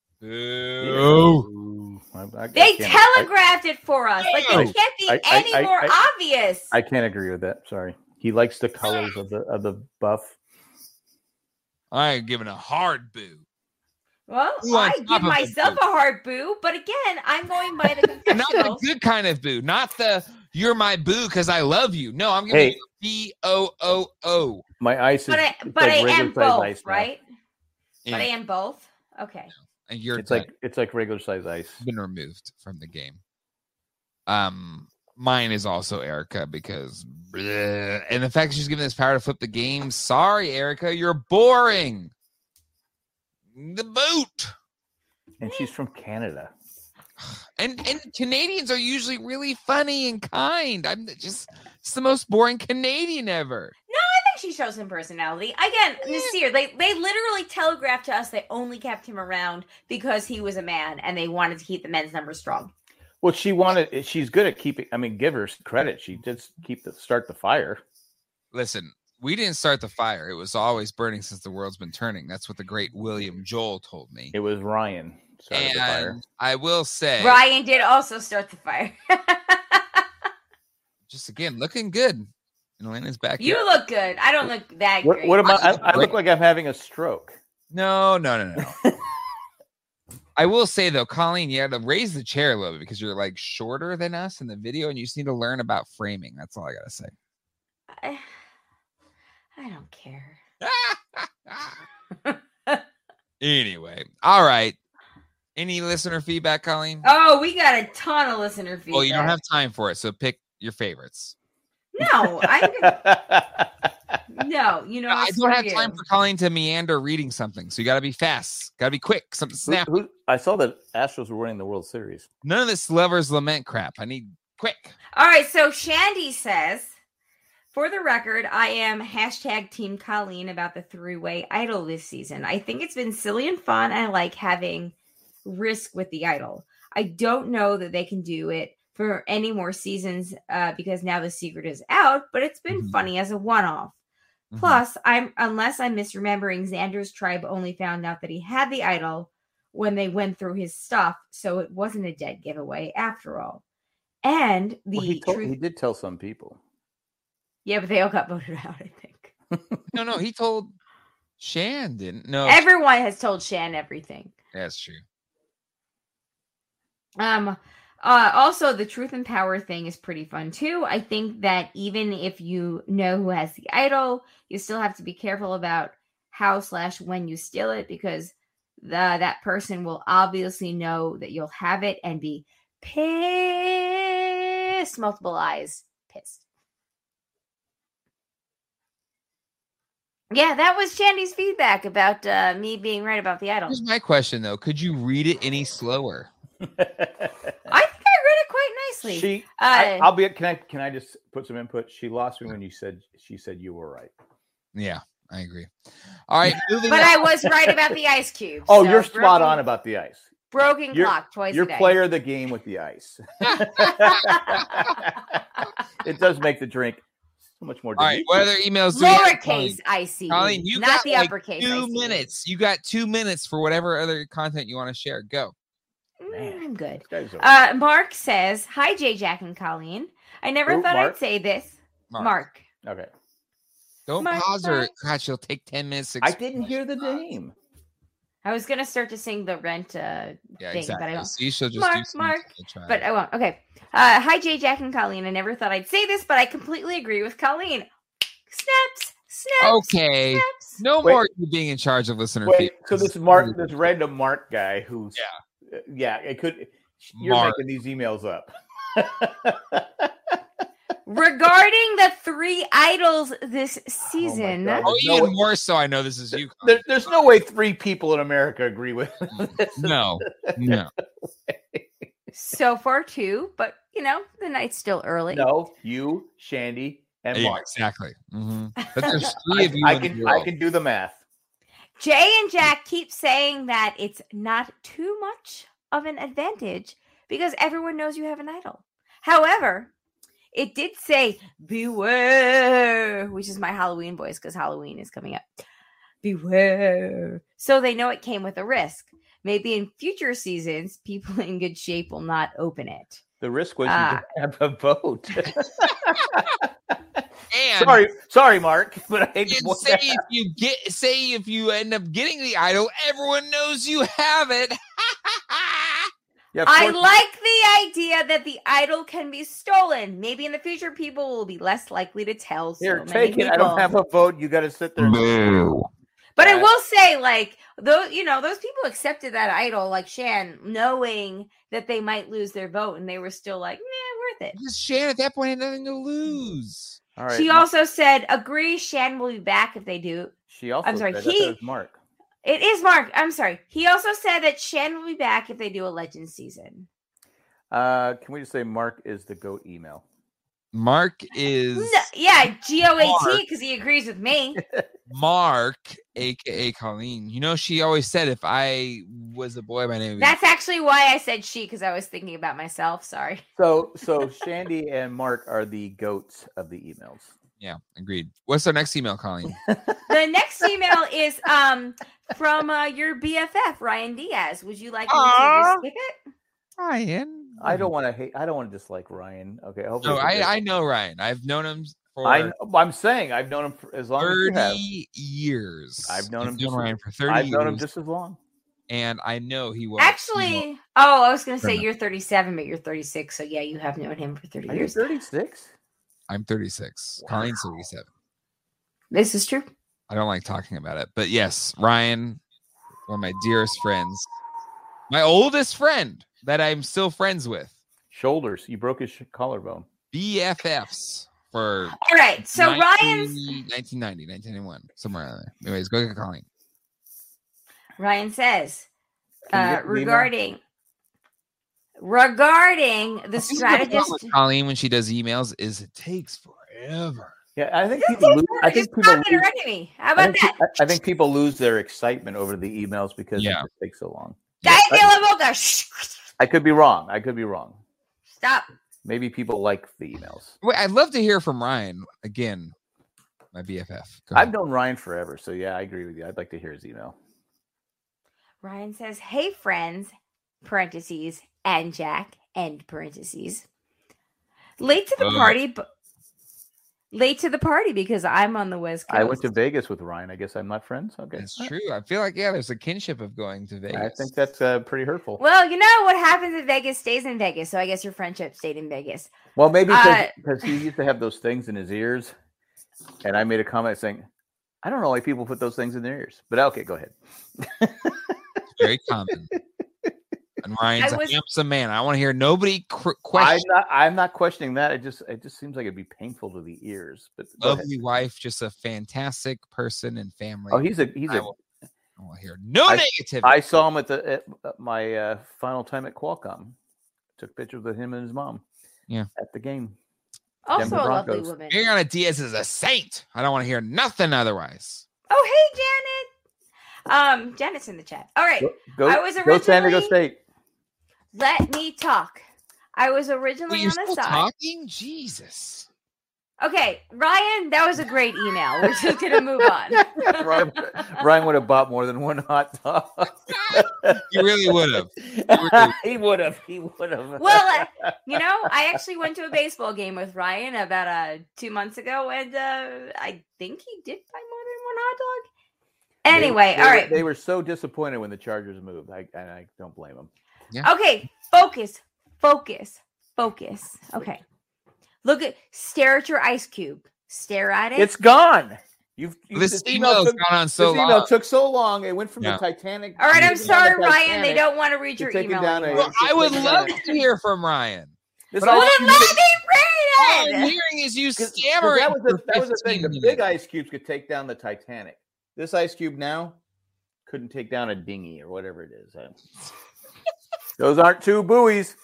[SPEAKER 1] Boo.
[SPEAKER 3] Ooh, I- I- I
[SPEAKER 2] They
[SPEAKER 3] can't- I-
[SPEAKER 2] telegraphed it for us. Like
[SPEAKER 3] I-
[SPEAKER 2] it can't be
[SPEAKER 3] I- I-
[SPEAKER 2] any
[SPEAKER 3] I-
[SPEAKER 2] more
[SPEAKER 3] I-
[SPEAKER 2] obvious.
[SPEAKER 3] I can't agree with that. Sorry. He likes the colors of the of the buff.
[SPEAKER 1] I am giving a hard boo.
[SPEAKER 2] Well,
[SPEAKER 1] Ooh, on
[SPEAKER 2] I
[SPEAKER 1] top
[SPEAKER 2] give
[SPEAKER 1] of the
[SPEAKER 2] myself
[SPEAKER 1] boo.
[SPEAKER 2] a hard boo, but again, I'm going by the
[SPEAKER 1] And not the
[SPEAKER 2] confessionals.
[SPEAKER 1] good kind of boo, not the you're my boo because I love you. No, I'm giving
[SPEAKER 3] Hey.
[SPEAKER 1] you B O O O.
[SPEAKER 3] My ice is
[SPEAKER 2] But I,
[SPEAKER 3] it's
[SPEAKER 2] but
[SPEAKER 3] like
[SPEAKER 2] I
[SPEAKER 3] regular
[SPEAKER 2] am
[SPEAKER 3] size
[SPEAKER 2] both,
[SPEAKER 3] ice now.
[SPEAKER 2] right? But I
[SPEAKER 1] And,
[SPEAKER 2] am both. Okay.
[SPEAKER 1] and you're
[SPEAKER 3] It's like it's like regular size ice.
[SPEAKER 1] been removed from the game. Um, mine is also Erica because, bleh, and the fact that she's given this power to flip the game. Sorry, Erica, you're boring. The boot.
[SPEAKER 3] And she's from Canada.
[SPEAKER 1] And and Canadians are usually really funny and kind. I'm just it's the most boring Canadian ever.
[SPEAKER 2] I think she shows some personality. Again, Nasir, they, they literally telegraphed to us they only kept him around because he was a man and they wanted to keep the men's numbers strong.
[SPEAKER 3] Well, she wanted. She's good at keeping. I mean, give her credit. She did keep the start the fire.
[SPEAKER 1] Listen, We didn't start the fire. It was always burning since the world's been turning. That's what the great William Joel told me.
[SPEAKER 3] It was Ryan. Started
[SPEAKER 1] and
[SPEAKER 3] the fire.
[SPEAKER 1] I will say,
[SPEAKER 2] Ryan did also start the fire.
[SPEAKER 1] just again, looking good in Elena's backyard.
[SPEAKER 2] You look good. I don't look that
[SPEAKER 3] What,
[SPEAKER 2] great.
[SPEAKER 3] what am I? I, I look like I'm having a stroke.
[SPEAKER 1] No, no, no, no. I will say though, Colleen, you had to raise the chair a little bit because you're like shorter than us in the video, and you just need to learn about framing. That's all I gotta say.
[SPEAKER 2] I, I don't care.
[SPEAKER 1] Anyway, all right. Any listener feedback, Colleen?
[SPEAKER 2] Oh, we got a ton of listener feedback.
[SPEAKER 1] Well, you don't have time for it, so pick your favorites.
[SPEAKER 2] No, I no. You know,
[SPEAKER 1] I
[SPEAKER 2] screw
[SPEAKER 1] don't have
[SPEAKER 2] you.
[SPEAKER 1] time for Colleen to meander reading something, so you got to be fast, got to be quick, something
[SPEAKER 3] Who-
[SPEAKER 1] snap.
[SPEAKER 3] who- I saw that Astros were winning the World Series.
[SPEAKER 1] None of this lovers lament crap. I need quick.
[SPEAKER 2] All right, so Shandy says, for the record, I am hashtag Team Colleen about the three-way idol this season. I think it's been silly and fun, and I like having risk with the idol. I don't know that they can do it for any more seasons uh, because now the secret is out, but it's been
[SPEAKER 1] Mhm.
[SPEAKER 2] funny as a one-off.
[SPEAKER 1] Mhm.
[SPEAKER 2] Plus, I'm unless I'm misremembering, Xander's tribe only found out that he had the idol when they went through his stuff, so it wasn't a dead giveaway after all. And the
[SPEAKER 3] Well, he, told,
[SPEAKER 2] truth,
[SPEAKER 3] he did tell some people.
[SPEAKER 2] yeah, but they all got voted out, I think.
[SPEAKER 1] No, no, he told Shan didn't. No,
[SPEAKER 2] Everyone has told Shan everything.
[SPEAKER 1] that's true.
[SPEAKER 2] Um, uh, also, the truth and power thing is pretty fun too. I think that even if you know who has the idol, you still have to be careful about how slash when you steal it because the that person will obviously know that you'll have it and be pissed. Multiple eyes, pissed. Yeah, that was Shandy's feedback about uh, me being right about the idol.
[SPEAKER 1] Here's my question though: could you read it any slower?
[SPEAKER 2] I think I read it quite nicely.
[SPEAKER 3] She,
[SPEAKER 2] Uh,
[SPEAKER 3] I, I'll be. Can I? Can I just put some input? She lost me when you said. She said you were right.
[SPEAKER 1] Yeah, I agree. All right, moving
[SPEAKER 2] But
[SPEAKER 1] on.
[SPEAKER 2] I was right about the ice cube.
[SPEAKER 3] Oh,
[SPEAKER 2] so
[SPEAKER 3] you're spot
[SPEAKER 2] broken-
[SPEAKER 3] on about the ice.
[SPEAKER 2] Broken
[SPEAKER 3] You're-
[SPEAKER 2] clock twice
[SPEAKER 3] You're
[SPEAKER 2] a day.
[SPEAKER 3] player of the game with the ice. It does make the drink so much more
[SPEAKER 1] All right,
[SPEAKER 3] delicious.
[SPEAKER 1] what other emails do we have?
[SPEAKER 2] Lowercase icy.
[SPEAKER 1] Colleen, you
[SPEAKER 2] not
[SPEAKER 1] got
[SPEAKER 2] the
[SPEAKER 1] like
[SPEAKER 2] uppercase.
[SPEAKER 1] two
[SPEAKER 2] I C.
[SPEAKER 1] minutes. You got two minutes for whatever other content you want to share. Go.
[SPEAKER 2] Mm, I'm good.
[SPEAKER 3] This guy's a-
[SPEAKER 2] Uh, Mark says, "Hi, J. Jack and Colleen. I never
[SPEAKER 3] Who,
[SPEAKER 2] thought
[SPEAKER 3] Mark?
[SPEAKER 2] I'd say this."
[SPEAKER 1] Mark.
[SPEAKER 2] Mark.
[SPEAKER 3] okay.
[SPEAKER 1] Don't
[SPEAKER 2] Mark,
[SPEAKER 1] pause her.
[SPEAKER 2] Mark.
[SPEAKER 1] God, she'll take ten minutes. to
[SPEAKER 3] I
[SPEAKER 1] explain
[SPEAKER 3] didn't
[SPEAKER 1] what
[SPEAKER 3] hear
[SPEAKER 1] she
[SPEAKER 3] the
[SPEAKER 1] thought.
[SPEAKER 3] name.
[SPEAKER 2] I was gonna start to sing the rent uh,
[SPEAKER 1] Yeah,
[SPEAKER 2] thing,
[SPEAKER 1] exactly.
[SPEAKER 2] but I don't.
[SPEAKER 1] See, she'll just
[SPEAKER 2] Mark,
[SPEAKER 1] do some
[SPEAKER 2] Mark,
[SPEAKER 1] to try.
[SPEAKER 2] But I won't. Okay. Uh, hi, J. Jack and Colleen. I never thought I'd say this, but I completely agree with Colleen. Snaps, snaps,
[SPEAKER 1] okay,
[SPEAKER 2] snaps.
[SPEAKER 1] no
[SPEAKER 3] Wait.
[SPEAKER 1] more you being in charge of listener
[SPEAKER 3] Wait,
[SPEAKER 1] feedback.
[SPEAKER 3] so this Mark, this random Mark guy, who's
[SPEAKER 1] Yeah.
[SPEAKER 3] uh, yeah, it could. You're
[SPEAKER 1] Mark.
[SPEAKER 3] making these emails up.
[SPEAKER 2] Regarding the three idols this season,
[SPEAKER 3] God.
[SPEAKER 1] Oh,
[SPEAKER 3] There's no
[SPEAKER 1] even
[SPEAKER 3] way-
[SPEAKER 1] more so. I know this is you.
[SPEAKER 3] There, there's no way three people in America agree with this.
[SPEAKER 1] No, no.
[SPEAKER 2] so far two, but you know the night's still early.
[SPEAKER 3] No, you, Shandy, and
[SPEAKER 1] Yeah,
[SPEAKER 3] Mark.
[SPEAKER 1] exactly. hmm But there's three of you.
[SPEAKER 3] I
[SPEAKER 1] in the
[SPEAKER 3] can I
[SPEAKER 1] world.
[SPEAKER 3] can do the math.
[SPEAKER 2] Jay and Jack keep saying that it's not too much of an advantage because everyone knows you have an idol. However, it did say beware, which is my Halloween voice because Halloween is coming up. Beware. So they know it came with a risk. Maybe in future seasons, people in good shape will not open it.
[SPEAKER 3] The risk was
[SPEAKER 2] Ah.
[SPEAKER 3] you didn't have a vote.
[SPEAKER 1] And
[SPEAKER 3] sorry, sorry, Mark, but I hate to
[SPEAKER 1] and
[SPEAKER 3] point
[SPEAKER 1] say
[SPEAKER 3] that
[SPEAKER 1] if
[SPEAKER 3] out.
[SPEAKER 1] you get, say if you end up getting the idol, everyone knows you have it.
[SPEAKER 3] Yeah, of
[SPEAKER 2] I
[SPEAKER 3] course-
[SPEAKER 2] like the idea that the idol can be stolen. Maybe in the future, people will be less likely to tell. So
[SPEAKER 3] Here,
[SPEAKER 2] many
[SPEAKER 3] take it. I don't
[SPEAKER 2] people.
[SPEAKER 3] have a vote. You got to sit there. and-
[SPEAKER 2] But I
[SPEAKER 3] Right.
[SPEAKER 2] will say, like, those, you know, those people accepted that idol, like Shan, knowing that they might lose their vote, and they were still like, "Nah, worth it."
[SPEAKER 1] Because Shan at that point had nothing to lose.
[SPEAKER 3] All right.
[SPEAKER 2] She
[SPEAKER 3] Mark-
[SPEAKER 2] also said, "Agree, Shan will be back if they do."
[SPEAKER 3] She also.
[SPEAKER 2] I'm sorry,
[SPEAKER 3] said, I thought
[SPEAKER 2] he-
[SPEAKER 3] it was Mark.
[SPEAKER 2] It is Mark. I'm sorry. He also said that Shan will be back if they do a legend season.
[SPEAKER 3] Uh, can we just say Mark is the goat email?
[SPEAKER 1] Mark is
[SPEAKER 2] No, yeah, G O A T
[SPEAKER 1] Mark.
[SPEAKER 2] because he agrees with me.
[SPEAKER 1] Mark, aka Colleen. You know, she always said if I was a boy, my name would be
[SPEAKER 2] That's actually why I said she because I was thinking about myself. Sorry.
[SPEAKER 3] So, so Shandy and Mark are the goats of the emails.
[SPEAKER 1] Yeah, agreed. What's our next email, Colleen?
[SPEAKER 2] The next email is um from uh, your B F F, Ryan Diaz. Would you like me
[SPEAKER 1] Aww.
[SPEAKER 2] to just skip it?
[SPEAKER 1] Ryan.
[SPEAKER 3] I don't want to hate. I don't want to dislike Ryan. Okay.
[SPEAKER 1] No, I, I know Ryan. I've known him for
[SPEAKER 3] I, I'm saying I've known him for as long as you have.
[SPEAKER 1] thirty years.
[SPEAKER 3] I've known
[SPEAKER 1] You've
[SPEAKER 3] him just
[SPEAKER 1] Ryan for thirty
[SPEAKER 3] I've
[SPEAKER 1] years.
[SPEAKER 3] known him just as long.
[SPEAKER 1] And I know he was.
[SPEAKER 2] Actually, oh, I was going to say you're thirty-seven, but you're thirty-six. So, yeah, you have known him for thirty
[SPEAKER 3] Are
[SPEAKER 2] years.
[SPEAKER 3] you thirty-six?
[SPEAKER 1] I'm thirty-six.
[SPEAKER 3] Wow.
[SPEAKER 1] Colleen's thirty-seven.
[SPEAKER 2] This is true.
[SPEAKER 1] I don't like talking about it. But yes, Ryan, one of my dearest friends, my oldest friend that I'm still friends with.
[SPEAKER 3] Shoulders. You broke his sh- collarbone.
[SPEAKER 1] B F Fs for
[SPEAKER 2] All right. So, Ryan's.
[SPEAKER 1] nineteen ninety, nineteen ninety-one, somewhere around there. Anyways, go get Colleen.
[SPEAKER 2] Ryan says
[SPEAKER 3] Can you
[SPEAKER 2] uh,
[SPEAKER 3] get the email?
[SPEAKER 2] regarding regarding the
[SPEAKER 1] This is the problem
[SPEAKER 2] strategist.
[SPEAKER 1] with Colleen, when she does emails, is it takes forever.
[SPEAKER 3] Yeah, I think
[SPEAKER 2] Just
[SPEAKER 3] people. Lose, I think
[SPEAKER 2] just
[SPEAKER 3] people.
[SPEAKER 2] stop
[SPEAKER 3] Lose,
[SPEAKER 2] interrupting me. How
[SPEAKER 3] I
[SPEAKER 2] about
[SPEAKER 3] think,
[SPEAKER 2] that?
[SPEAKER 3] I, I think people lose their excitement over the emails because
[SPEAKER 1] Yeah.
[SPEAKER 3] it just takes so long.
[SPEAKER 2] Guy
[SPEAKER 3] I-
[SPEAKER 2] de la Boca. Shh.
[SPEAKER 3] I could be wrong. I could be wrong.
[SPEAKER 2] Stop.
[SPEAKER 3] Maybe people like the emails.
[SPEAKER 1] Wait, I'd love to hear from Ryan again. My B F F. Go
[SPEAKER 3] I've
[SPEAKER 1] ahead.
[SPEAKER 3] known Ryan forever, so yeah, I agree with you. I'd like to hear his email.
[SPEAKER 2] Ryan says, "Hey friends," parentheses, and Jack, end parentheses. Late to the
[SPEAKER 1] Ugh.
[SPEAKER 2] party, but late to the party because I'm on the West Coast.
[SPEAKER 3] I went to Vegas with Ryan. I guess I'm not friends. Okay,
[SPEAKER 1] That's true. I feel like, yeah, there's a kinship of going to Vegas.
[SPEAKER 3] I think that's uh, pretty hurtful.
[SPEAKER 2] Well, you know what happens in Vegas stays in Vegas, so I guess your friendship stayed in Vegas.
[SPEAKER 3] Well, maybe
[SPEAKER 2] Uh,
[SPEAKER 3] because he used to have those things in his ears, and I made a comment saying, "I don't know why people put those things in their ears." But okay, go ahead.
[SPEAKER 1] It's very common. And Ryan's
[SPEAKER 2] I
[SPEAKER 1] a
[SPEAKER 2] was-
[SPEAKER 1] handsome man. I want to hear nobody cr-
[SPEAKER 3] I'm
[SPEAKER 1] question.
[SPEAKER 3] not. I'm not questioning that. It just. It just seems like it'd be painful to the ears. But go ahead.
[SPEAKER 1] Lovely wife, just a fantastic person and family.
[SPEAKER 3] Oh, he's a. He's
[SPEAKER 1] I
[SPEAKER 3] a.
[SPEAKER 1] will, I will hear no
[SPEAKER 3] I-
[SPEAKER 1] negativity.
[SPEAKER 3] I saw him at the at at my uh, final time at Qualcomm. Took pictures with him and his mom.
[SPEAKER 1] Yeah.
[SPEAKER 3] At the game.
[SPEAKER 2] Also
[SPEAKER 3] Denver
[SPEAKER 2] a lovely
[SPEAKER 3] Broncos.
[SPEAKER 2] woman.
[SPEAKER 1] Mariana Diaz is a saint. I don't want to hear nothing otherwise.
[SPEAKER 2] Oh, hey, Janet. Um, Janet's in the chat. All right.
[SPEAKER 3] Go. Go,
[SPEAKER 2] I was
[SPEAKER 3] go San Diego
[SPEAKER 2] originally-
[SPEAKER 3] State.
[SPEAKER 2] Let me talk. I was originally
[SPEAKER 1] Wait, you're
[SPEAKER 2] on the
[SPEAKER 1] still
[SPEAKER 2] side.
[SPEAKER 1] talking? Jesus.
[SPEAKER 2] Okay, Ryan, that was a great email. We're just gonna move on.
[SPEAKER 3] Ryan, Ryan would have bought more than one hot dog.
[SPEAKER 1] You really would have.
[SPEAKER 3] he would have. He would have.
[SPEAKER 2] Well, uh, you know, I actually went to a baseball game with Ryan about uh two months ago, and uh, I think he did buy more than one hot dog. Anyway,
[SPEAKER 3] They- they
[SPEAKER 2] all
[SPEAKER 3] were-
[SPEAKER 2] right.
[SPEAKER 3] They were so disappointed when the Chargers moved. I and I don't blame them.
[SPEAKER 2] Okay, focus, focus, focus. Okay, look at stare at your ice cube. Stare at it.
[SPEAKER 3] It's gone. You've, you
[SPEAKER 1] This email has
[SPEAKER 3] took,
[SPEAKER 1] gone on so
[SPEAKER 3] this email
[SPEAKER 1] long.
[SPEAKER 3] took so long. It went from
[SPEAKER 1] Yeah.
[SPEAKER 3] the Titanic.
[SPEAKER 2] all right, I'm
[SPEAKER 3] taking down
[SPEAKER 2] sorry,
[SPEAKER 3] the
[SPEAKER 2] Ryan. They
[SPEAKER 3] Titanic
[SPEAKER 2] don't want to read
[SPEAKER 3] to
[SPEAKER 2] your
[SPEAKER 3] taking
[SPEAKER 2] email.
[SPEAKER 3] down a-
[SPEAKER 2] anymore.
[SPEAKER 1] Well, I would
[SPEAKER 3] Taking
[SPEAKER 1] love
[SPEAKER 3] down a-
[SPEAKER 1] to hear from Ryan.
[SPEAKER 3] This
[SPEAKER 1] But I
[SPEAKER 3] ice
[SPEAKER 1] want
[SPEAKER 3] cube-
[SPEAKER 2] Let me
[SPEAKER 1] All
[SPEAKER 2] read
[SPEAKER 1] I'm
[SPEAKER 2] it.
[SPEAKER 1] hearing is you
[SPEAKER 3] 'cause- 'cause
[SPEAKER 1] stammering.
[SPEAKER 3] That was the,
[SPEAKER 1] for
[SPEAKER 3] that was the thing. The
[SPEAKER 1] fifteen
[SPEAKER 3] big
[SPEAKER 1] minutes.
[SPEAKER 3] ice cubes could take down the Titanic. This ice cube now couldn't take down a dinghy or whatever it is. Uh, Those aren't two buoys.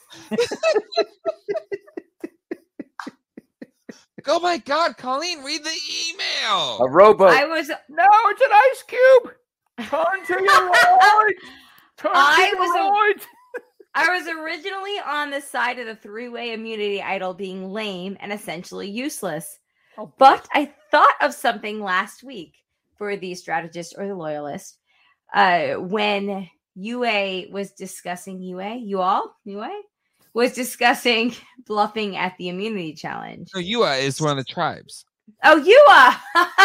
[SPEAKER 1] Oh my God, Colleen, read the email.
[SPEAKER 3] A rowboat.
[SPEAKER 2] I was
[SPEAKER 3] No, it's an ice cube. Turn to your right. Turn
[SPEAKER 2] I
[SPEAKER 3] to your
[SPEAKER 2] was a-
[SPEAKER 3] right.
[SPEAKER 2] I was originally on the side of the three-way immunity idol being lame and essentially useless.
[SPEAKER 3] Oh,
[SPEAKER 2] But I thought of something last week for the strategist or the loyalist uh, when U A was discussing U A, you all, U A was discussing bluffing at the immunity challenge.
[SPEAKER 1] So Yua is one of the tribes.
[SPEAKER 2] Oh, U A!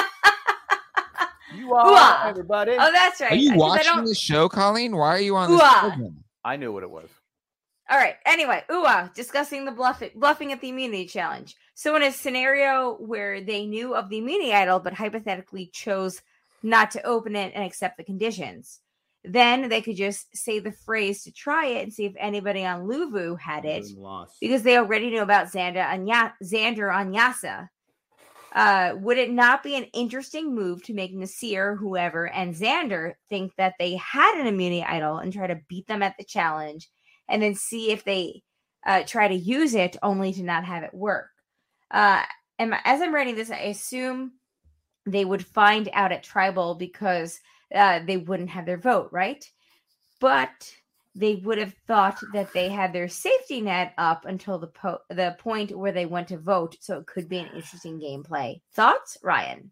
[SPEAKER 3] You are
[SPEAKER 2] Ooh-ah.
[SPEAKER 3] everybody.
[SPEAKER 2] Oh, that's right.
[SPEAKER 1] Are you
[SPEAKER 2] 'Cause I
[SPEAKER 1] watching
[SPEAKER 2] don't-
[SPEAKER 1] this show, Colleen? Why are you on this
[SPEAKER 2] Ooh-ah.
[SPEAKER 1] program?
[SPEAKER 3] I knew what it was.
[SPEAKER 2] All right. Anyway, U A discussing the bluffing, bluffing at the immunity challenge. So, in a scenario where they knew of the immunity idol, but hypothetically chose not to open it and accept the conditions, then they could just say the phrase to try it and see if anybody on Luvu had it,
[SPEAKER 3] Lost.
[SPEAKER 2] because they already knew about Xander and ya- Xander on Yasa. Uh, would it not be an interesting move to make Nasir, whoever, and Xander think that they had an immunity idol and try to beat them at the challenge, and then see if they uh, try to use it only to not have it work? Uh, and as I'm writing this, I assume they would find out at Tribal because uh, they wouldn't have their vote, right? But they would have thought that they had their safety net up until the po- the point where they went to vote. So it could be an interesting gameplay. Thoughts, Ryan?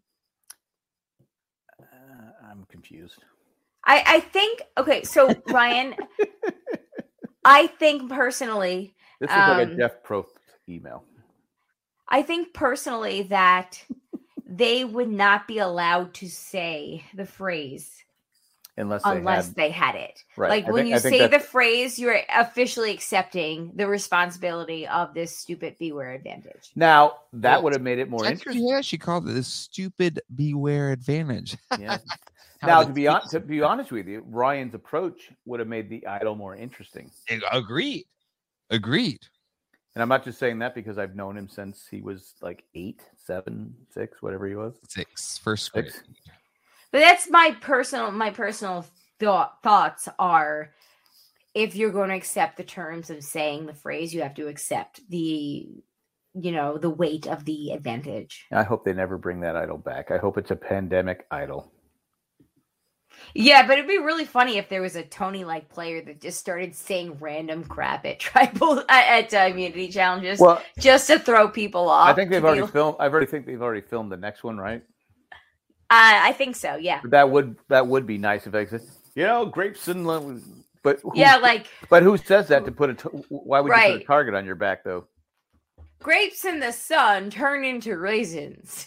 [SPEAKER 3] Uh, I'm confused.
[SPEAKER 2] I, I think, okay, so Ryan, I think personally,
[SPEAKER 3] This is like
[SPEAKER 2] um,
[SPEAKER 3] a Jeff Probst email.
[SPEAKER 2] I think personally that they would not be allowed to say the phrase
[SPEAKER 3] Unless they
[SPEAKER 2] unless
[SPEAKER 3] had,
[SPEAKER 2] they had it.
[SPEAKER 3] right.
[SPEAKER 2] Like
[SPEAKER 3] I
[SPEAKER 2] when
[SPEAKER 3] think-
[SPEAKER 2] you
[SPEAKER 3] I think
[SPEAKER 2] say the
[SPEAKER 3] that's-
[SPEAKER 2] phrase, you're officially accepting the responsibility of this stupid beware advantage.
[SPEAKER 3] Now, that
[SPEAKER 1] Well,
[SPEAKER 3] would have made it more
[SPEAKER 1] Actually,
[SPEAKER 3] interesting.
[SPEAKER 1] yeah, she called it the stupid beware advantage.
[SPEAKER 3] Yeah.
[SPEAKER 1] How
[SPEAKER 3] Now,
[SPEAKER 1] the
[SPEAKER 3] to be, on,
[SPEAKER 1] tweets-
[SPEAKER 3] to be honest with you, Ryan's approach would have made the idol more interesting.
[SPEAKER 1] Agreed. Agreed.
[SPEAKER 3] And I'm not just saying that because I've known him since he was like eight, seven, six, whatever he was.
[SPEAKER 1] Six. First grade.
[SPEAKER 3] Six.
[SPEAKER 2] But that's my personal my personal thought, thoughts are if you're going to accept the terms of saying the phrase, you have to accept the you know the weight of the advantage.
[SPEAKER 3] I hope they never bring that idol back. I hope it's a pandemic idol.
[SPEAKER 2] Yeah, but it'd be really funny if there was a Tony-like player that just started saying random crap at tribal at, at uh, immunity challenges,
[SPEAKER 3] Well,
[SPEAKER 2] just to throw people off.
[SPEAKER 3] I think they've
[SPEAKER 2] to
[SPEAKER 3] already
[SPEAKER 2] be-
[SPEAKER 3] filmed. I already think they've already filmed the next one, right?
[SPEAKER 2] Uh, I think so. Yeah.
[SPEAKER 3] But that would that would be nice if I said, you know, grapes and lemon. But who,
[SPEAKER 2] Yeah, like
[SPEAKER 3] but who says that to put a? T- why would you put
[SPEAKER 2] Right.
[SPEAKER 3] a target on your back though?
[SPEAKER 2] grapes in the sun turn into raisins.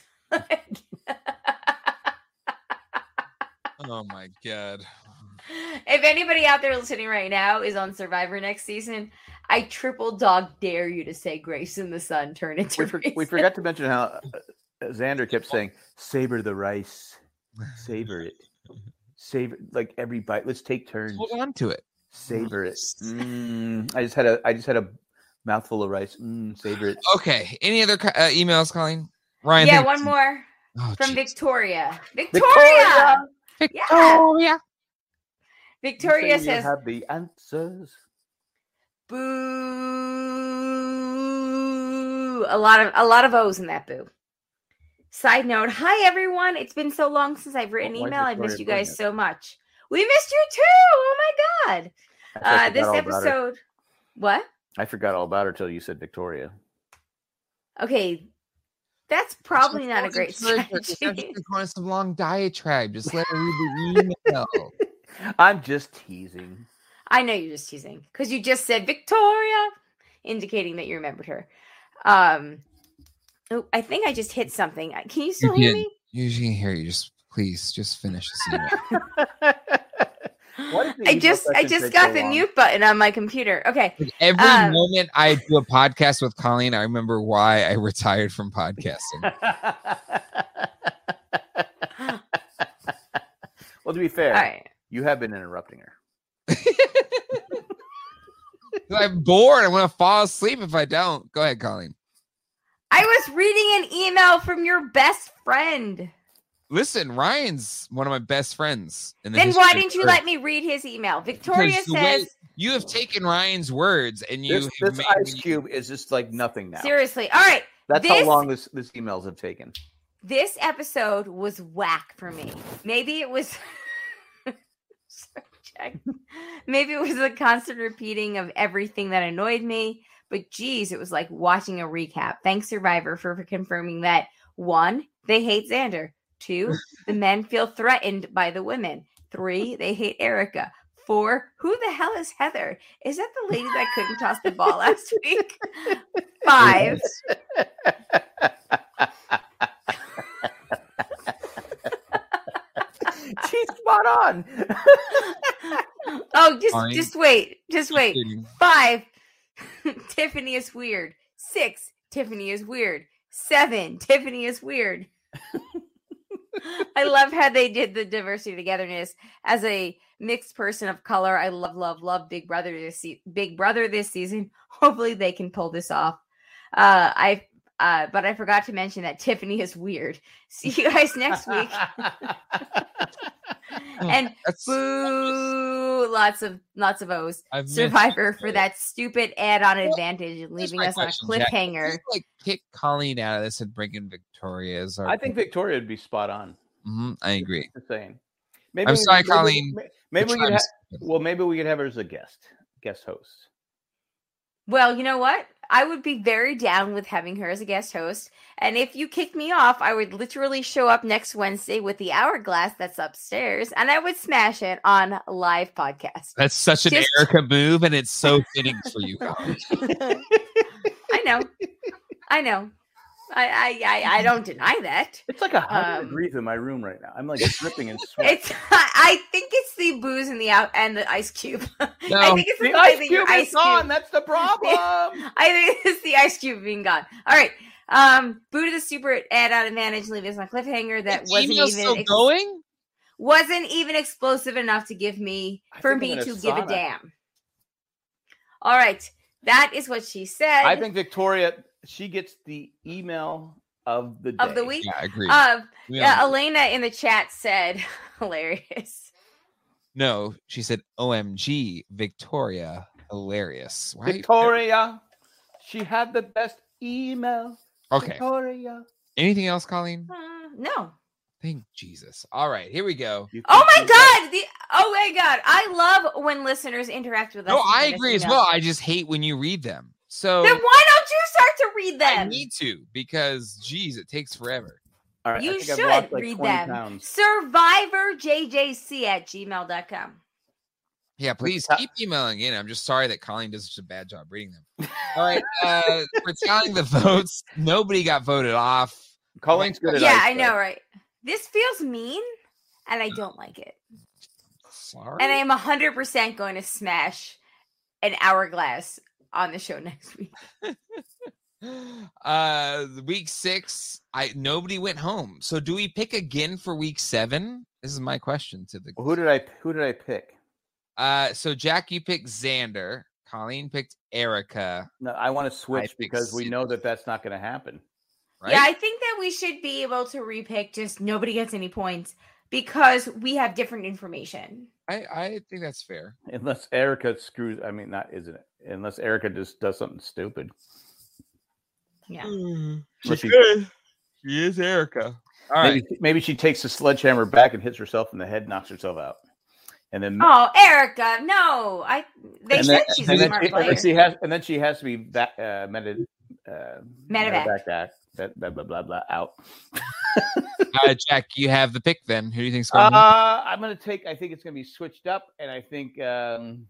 [SPEAKER 1] Oh my god.
[SPEAKER 2] If anybody out there listening right now is on Survivor next season, I triple dog dare you to say grapes in the sun turn into
[SPEAKER 3] We, for, we
[SPEAKER 2] raisins.
[SPEAKER 3] forgot to mention how uh, Xander kept saying, "Savor the rice, savor it, savor like every bite. Let's take turns,
[SPEAKER 1] Hold on to it.
[SPEAKER 3] savor it." Mm, I just had a I just had a mouthful of rice. Mm, savor it.
[SPEAKER 1] Okay. Any other co- uh, emails, Colleen? Ryan.
[SPEAKER 2] Yeah,
[SPEAKER 1] thank
[SPEAKER 2] one
[SPEAKER 1] you.
[SPEAKER 2] more
[SPEAKER 1] Oh,
[SPEAKER 2] from
[SPEAKER 1] geez.
[SPEAKER 2] Victoria. Victoria!
[SPEAKER 3] Victoria!
[SPEAKER 1] Victoria.
[SPEAKER 2] Victoria
[SPEAKER 3] You say you
[SPEAKER 2] says,
[SPEAKER 3] have the answers.
[SPEAKER 2] boo. A lot of a lot of O's in that boo. Side note, hi everyone. It's been so long since I've written
[SPEAKER 3] Why is
[SPEAKER 2] email. I've
[SPEAKER 3] Victoria
[SPEAKER 2] missed you
[SPEAKER 3] doing
[SPEAKER 2] guys
[SPEAKER 3] it?
[SPEAKER 2] so much. We missed you too. Oh my god.
[SPEAKER 3] I forgot
[SPEAKER 2] Uh, this
[SPEAKER 3] all about her.
[SPEAKER 2] episode. What?
[SPEAKER 3] I forgot all about her till you said Victoria.
[SPEAKER 2] Okay. That's probably not a
[SPEAKER 1] Don't
[SPEAKER 2] great
[SPEAKER 1] encourage her. Just have
[SPEAKER 2] strategy.
[SPEAKER 1] her go on some long diatribe. Just let her read the email.
[SPEAKER 3] I'm just teasing.
[SPEAKER 2] I know you're just teasing because you just said Victoria, indicating that you remembered her. Um, oh, I think I just hit something. Can you still hear
[SPEAKER 1] did.
[SPEAKER 2] me?
[SPEAKER 1] Usually hear you. Just please, just finish this email.
[SPEAKER 3] Why does the
[SPEAKER 2] I
[SPEAKER 3] email
[SPEAKER 2] just I
[SPEAKER 3] section
[SPEAKER 2] just
[SPEAKER 3] take
[SPEAKER 2] got
[SPEAKER 3] so
[SPEAKER 2] the
[SPEAKER 3] long?
[SPEAKER 2] mute button on my computer. Okay.
[SPEAKER 1] Like, every
[SPEAKER 2] Um,
[SPEAKER 1] moment I do a podcast with Colleen, I remember why I retired from podcasting.
[SPEAKER 3] Well, to be fair,
[SPEAKER 2] All right.
[SPEAKER 3] you have been interrupting her.
[SPEAKER 1] I'm bored. I'm gonna fall asleep if I don't. Go ahead, Colleen.
[SPEAKER 2] I was reading an email from your best friend.
[SPEAKER 1] Listen, Ryan's one of my best friends. In the
[SPEAKER 2] Then
[SPEAKER 1] history
[SPEAKER 2] why
[SPEAKER 1] of
[SPEAKER 2] didn't you
[SPEAKER 1] Earth.
[SPEAKER 2] let me read his email? Victoria
[SPEAKER 1] Because the way-
[SPEAKER 2] says,
[SPEAKER 1] You have taken Ryan's words and you
[SPEAKER 3] This,
[SPEAKER 1] have
[SPEAKER 3] this
[SPEAKER 1] made
[SPEAKER 3] ice
[SPEAKER 1] me-
[SPEAKER 3] cube is just like nothing now.
[SPEAKER 2] seriously. All right.
[SPEAKER 3] That's how
[SPEAKER 2] this-
[SPEAKER 3] long this this emails have taken.
[SPEAKER 2] This episode was whack for me. Maybe it was. Sorry, Jack. Maybe it was a constant repeating of everything that annoyed me. But geez, it was like watching a recap. Thanks, Survivor, for, for confirming that one, they hate Xander. Two, the men feel threatened by the women. Three, they hate Erica. Four, who the hell is Heather? Is that the lady that couldn't toss the ball last week? Five.
[SPEAKER 3] She's spot on.
[SPEAKER 2] Oh, just
[SPEAKER 1] Fine.
[SPEAKER 2] just wait. Just wait.
[SPEAKER 1] kidding.
[SPEAKER 2] Five, Tiffany is weird. Six, Tiffany is weird. Seven, Tiffany is weird. I love how they did the diversity togetherness. As a mixed person of color, I love, love, love Big Brother this se- Big Brother this season. Hopefully, they can pull this off. Uh, I, uh, but I forgot to mention that Tiffany is weird. See you guys next week. And
[SPEAKER 1] That's
[SPEAKER 2] boo! Lots of lots of O's.
[SPEAKER 1] I've missed
[SPEAKER 2] Survivor
[SPEAKER 1] it.
[SPEAKER 2] for that stupid add-on
[SPEAKER 1] Well,
[SPEAKER 2] advantage and
[SPEAKER 1] Here's
[SPEAKER 2] leaving
[SPEAKER 1] my
[SPEAKER 2] us on a
[SPEAKER 1] question, Jack.
[SPEAKER 2] cliffhanger.
[SPEAKER 1] Just, like kick Colleen out of this and bring in Victoria as our
[SPEAKER 3] I think Victoria would be spot on.
[SPEAKER 1] Mhm, I agree.
[SPEAKER 3] Just saying. Maybe,
[SPEAKER 1] I'm sorry,
[SPEAKER 3] maybe,
[SPEAKER 1] Colleen.
[SPEAKER 3] Maybe, maybe we
[SPEAKER 1] You're
[SPEAKER 3] could
[SPEAKER 1] trying
[SPEAKER 3] have.
[SPEAKER 1] to-
[SPEAKER 3] Well, maybe we could have her as a guest, guest host.
[SPEAKER 2] Well, you know what? I would be very down with having her as a guest host. And if you kicked me off, I would literally show up next Wednesday with the hourglass that's upstairs and I would smash it on a live podcast.
[SPEAKER 1] That's such an
[SPEAKER 2] Just-
[SPEAKER 1] Erica move, and it's so fitting for you, Colleen.
[SPEAKER 2] I know. I know. I, I I I don't deny that.
[SPEAKER 3] It's like a hundred
[SPEAKER 2] Um,
[SPEAKER 3] degrees in my room right now. I'm like dripping in sweat.
[SPEAKER 2] It's I think it's the booze and the out and the ice cube. I
[SPEAKER 1] No,
[SPEAKER 2] think it's the,
[SPEAKER 3] the
[SPEAKER 2] fact
[SPEAKER 3] ice
[SPEAKER 2] that your
[SPEAKER 3] cube
[SPEAKER 2] ice
[SPEAKER 3] is gone.
[SPEAKER 2] cube.
[SPEAKER 3] That's the problem.
[SPEAKER 2] I think it's the ice cube being gone. All right. Um, Boo to the super ad out advantage, leave us on a cliffhanger that
[SPEAKER 1] Is
[SPEAKER 2] wasn't
[SPEAKER 1] email
[SPEAKER 2] even
[SPEAKER 1] still
[SPEAKER 2] ex-
[SPEAKER 1] going?
[SPEAKER 2] wasn't even explosive enough to give me
[SPEAKER 3] I
[SPEAKER 2] for
[SPEAKER 3] think
[SPEAKER 2] me
[SPEAKER 3] I'm in
[SPEAKER 2] to
[SPEAKER 3] a
[SPEAKER 2] give a
[SPEAKER 3] sauna.
[SPEAKER 2] damn. All right. That is what she said.
[SPEAKER 3] I think Victoria, she gets the email of the day.
[SPEAKER 2] of the week.
[SPEAKER 1] Yeah, I agree.
[SPEAKER 2] Uh,
[SPEAKER 1] We
[SPEAKER 2] yeah,
[SPEAKER 1] all-
[SPEAKER 2] Elena in the chat said hilarious.
[SPEAKER 1] no, she said, O M G, Victoria, hilarious. Right?
[SPEAKER 3] Victoria, she had the best email.
[SPEAKER 1] Okay.
[SPEAKER 3] Victoria.
[SPEAKER 1] Anything else, Colleen?
[SPEAKER 2] Uh, no.
[SPEAKER 1] Thank Jesus. All right, here we go.
[SPEAKER 3] You
[SPEAKER 2] Oh
[SPEAKER 3] think
[SPEAKER 2] my
[SPEAKER 3] you got-
[SPEAKER 2] god! The oh my god! I love when listeners interact with us.
[SPEAKER 1] No,
[SPEAKER 2] and
[SPEAKER 1] I
[SPEAKER 2] send us
[SPEAKER 1] agree as
[SPEAKER 2] emails.
[SPEAKER 1] well. I just hate when you read them. So
[SPEAKER 2] Then why don't you start to read
[SPEAKER 1] I
[SPEAKER 2] them?
[SPEAKER 1] need to because, geez, it takes forever.
[SPEAKER 3] All right, I
[SPEAKER 2] You
[SPEAKER 3] think I've
[SPEAKER 2] should
[SPEAKER 3] lost, like,
[SPEAKER 2] read
[SPEAKER 3] twenty
[SPEAKER 2] them.
[SPEAKER 3] pounds.
[SPEAKER 2] Survivor J J C at gmail dot com.
[SPEAKER 1] Yeah, please
[SPEAKER 3] ta-
[SPEAKER 1] keep emailing in. I'm just sorry that Colleen does such a bad job reading them. All right, uh, we're tallying the votes. Nobody got voted off.
[SPEAKER 3] Colleen's good at
[SPEAKER 2] Yeah,
[SPEAKER 3] ice,
[SPEAKER 2] I
[SPEAKER 3] though.
[SPEAKER 2] know, right? This feels mean, and I don't like it.
[SPEAKER 1] Sorry.
[SPEAKER 2] And I am one hundred percent going to smash an hourglass on the show next week.
[SPEAKER 1] uh week six, I nobody went home. So do we pick again for week seven? This is my question to the
[SPEAKER 3] Who did I? Who did I pick?
[SPEAKER 1] uh so Jack, you picked Xander, Colleen picked Erica,
[SPEAKER 3] No, I want to switch
[SPEAKER 1] picked
[SPEAKER 3] because we
[SPEAKER 1] Sid.
[SPEAKER 3] know that that's not going to happen.
[SPEAKER 1] right?
[SPEAKER 2] Yeah, I think that we should be able to repick, just nobody gets any points because we have different information.
[SPEAKER 1] I, I think that's fair.
[SPEAKER 3] Unless Erica screws. I mean, not isn't it? Unless Erica just does something stupid.
[SPEAKER 2] Yeah.
[SPEAKER 3] Unless she-
[SPEAKER 1] good. She is Erica. All right.
[SPEAKER 3] maybe, maybe she takes the sledgehammer back and hits herself in the head, knocks herself out, and then
[SPEAKER 2] Oh, Erica, no. I they
[SPEAKER 3] and
[SPEAKER 2] said
[SPEAKER 3] then,
[SPEAKER 2] she's
[SPEAKER 3] and
[SPEAKER 2] a
[SPEAKER 3] then
[SPEAKER 2] smart
[SPEAKER 3] she, and
[SPEAKER 2] player.
[SPEAKER 3] then she has and then she has to be that uh, medi- uh,
[SPEAKER 2] Medevac.
[SPEAKER 3] medevac act, that blah blah blah blah out.
[SPEAKER 1] Uh, Jack, you have the pick then. Who do you think's going home?
[SPEAKER 3] Uh, I'm gonna take. I think it's gonna be switched up, and I think um,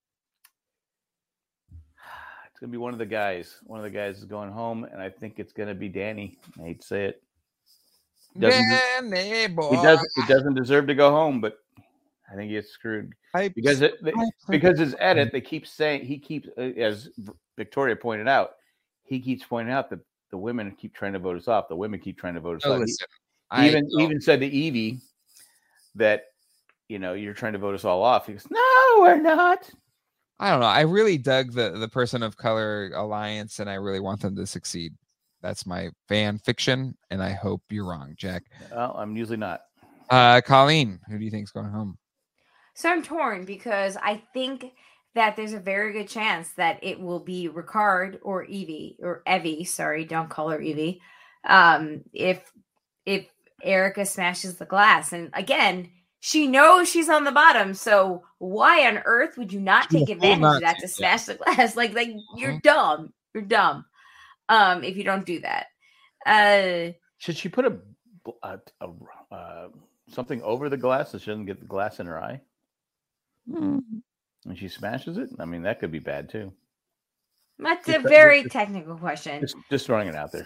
[SPEAKER 3] it's gonna be one of the guys. One of the guys is going home, and I think it's gonna be Danny. I hate to say it. Doesn't
[SPEAKER 1] Danny boy.
[SPEAKER 3] He does. He doesn't deserve to go home, but I think he gets screwed
[SPEAKER 1] I-
[SPEAKER 3] because it because his edit. They keep saying he keeps, uh, as Victoria pointed out, he keeps pointing out that the women keep trying to vote us off. The women keep trying to vote us
[SPEAKER 1] Oh,
[SPEAKER 3] off. He-
[SPEAKER 1] listen,
[SPEAKER 3] He
[SPEAKER 1] I
[SPEAKER 3] even
[SPEAKER 1] don't-
[SPEAKER 3] even said to Evie that, you know, you're trying to vote us all off. He goes, no, we're not.
[SPEAKER 1] I don't know. I really dug the the Person of Color Alliance, and I really want them to succeed. That's my fan fiction, and I hope you're wrong, Jack.
[SPEAKER 3] Well, I'm usually not.
[SPEAKER 1] Uh, Colleen, who do you think's going home?
[SPEAKER 2] So I'm torn because I think that there's a very good chance that it will be Ricard or Evie or Evie. Sorry, don't call her Evie. Um, if if Erica smashes the glass, and again, she knows she's on the bottom. So why on earth would you not
[SPEAKER 1] She's
[SPEAKER 2] take
[SPEAKER 1] a fool
[SPEAKER 2] advantage
[SPEAKER 1] not
[SPEAKER 2] of that
[SPEAKER 1] to,
[SPEAKER 2] to
[SPEAKER 1] yeah.
[SPEAKER 2] smash the glass? Like, like you're
[SPEAKER 1] Uh-huh.
[SPEAKER 2] dumb. You're dumb. Um, if you don't do that. Uh,
[SPEAKER 3] Should she put a, a, a uh, something over the glass so she doesn't get the glass in her eye? And she smashes it? I mean, that could be bad too.
[SPEAKER 2] that's a
[SPEAKER 3] Just-
[SPEAKER 2] very
[SPEAKER 3] just-
[SPEAKER 2] technical question.
[SPEAKER 3] Just, just throwing it out there.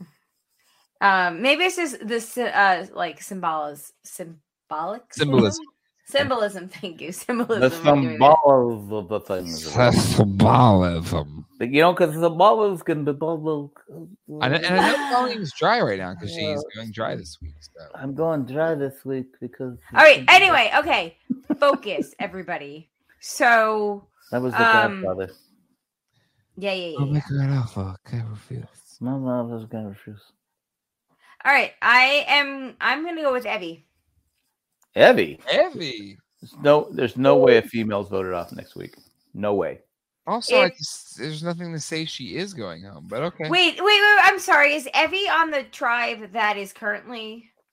[SPEAKER 2] Um, maybe it's just this uh like symbolis symbolic
[SPEAKER 1] Symbolism.
[SPEAKER 2] Symbolism, thank you. Symbolism.
[SPEAKER 3] The
[SPEAKER 2] I'm doing that.
[SPEAKER 3] symbols of the things.
[SPEAKER 1] Symbolism.
[SPEAKER 3] But, you know, because the balls can be bubble.
[SPEAKER 1] And, and I know Colleen's dry right now because she's going dry this week. So.
[SPEAKER 3] I'm going dry this week because.
[SPEAKER 2] All right. Anyway, okay. Focus, everybody. So
[SPEAKER 3] That was the
[SPEAKER 2] um,
[SPEAKER 3] Godfather.
[SPEAKER 2] yeah, yeah, yeah.
[SPEAKER 1] Oh
[SPEAKER 2] yeah.
[SPEAKER 1] my god, Alpha, I refuse.
[SPEAKER 3] My mom was going to refuse.
[SPEAKER 2] All right. I am I'm gonna go with Evie.
[SPEAKER 3] Evie.
[SPEAKER 1] Heavy.
[SPEAKER 3] There's no, there's no way a female's voted off next week. No way.
[SPEAKER 1] Also, I
[SPEAKER 2] If-
[SPEAKER 1] just, there's nothing to say she is going home, but okay.
[SPEAKER 2] Wait, wait, wait, I'm sorry. Is Evie on the tribe that is currently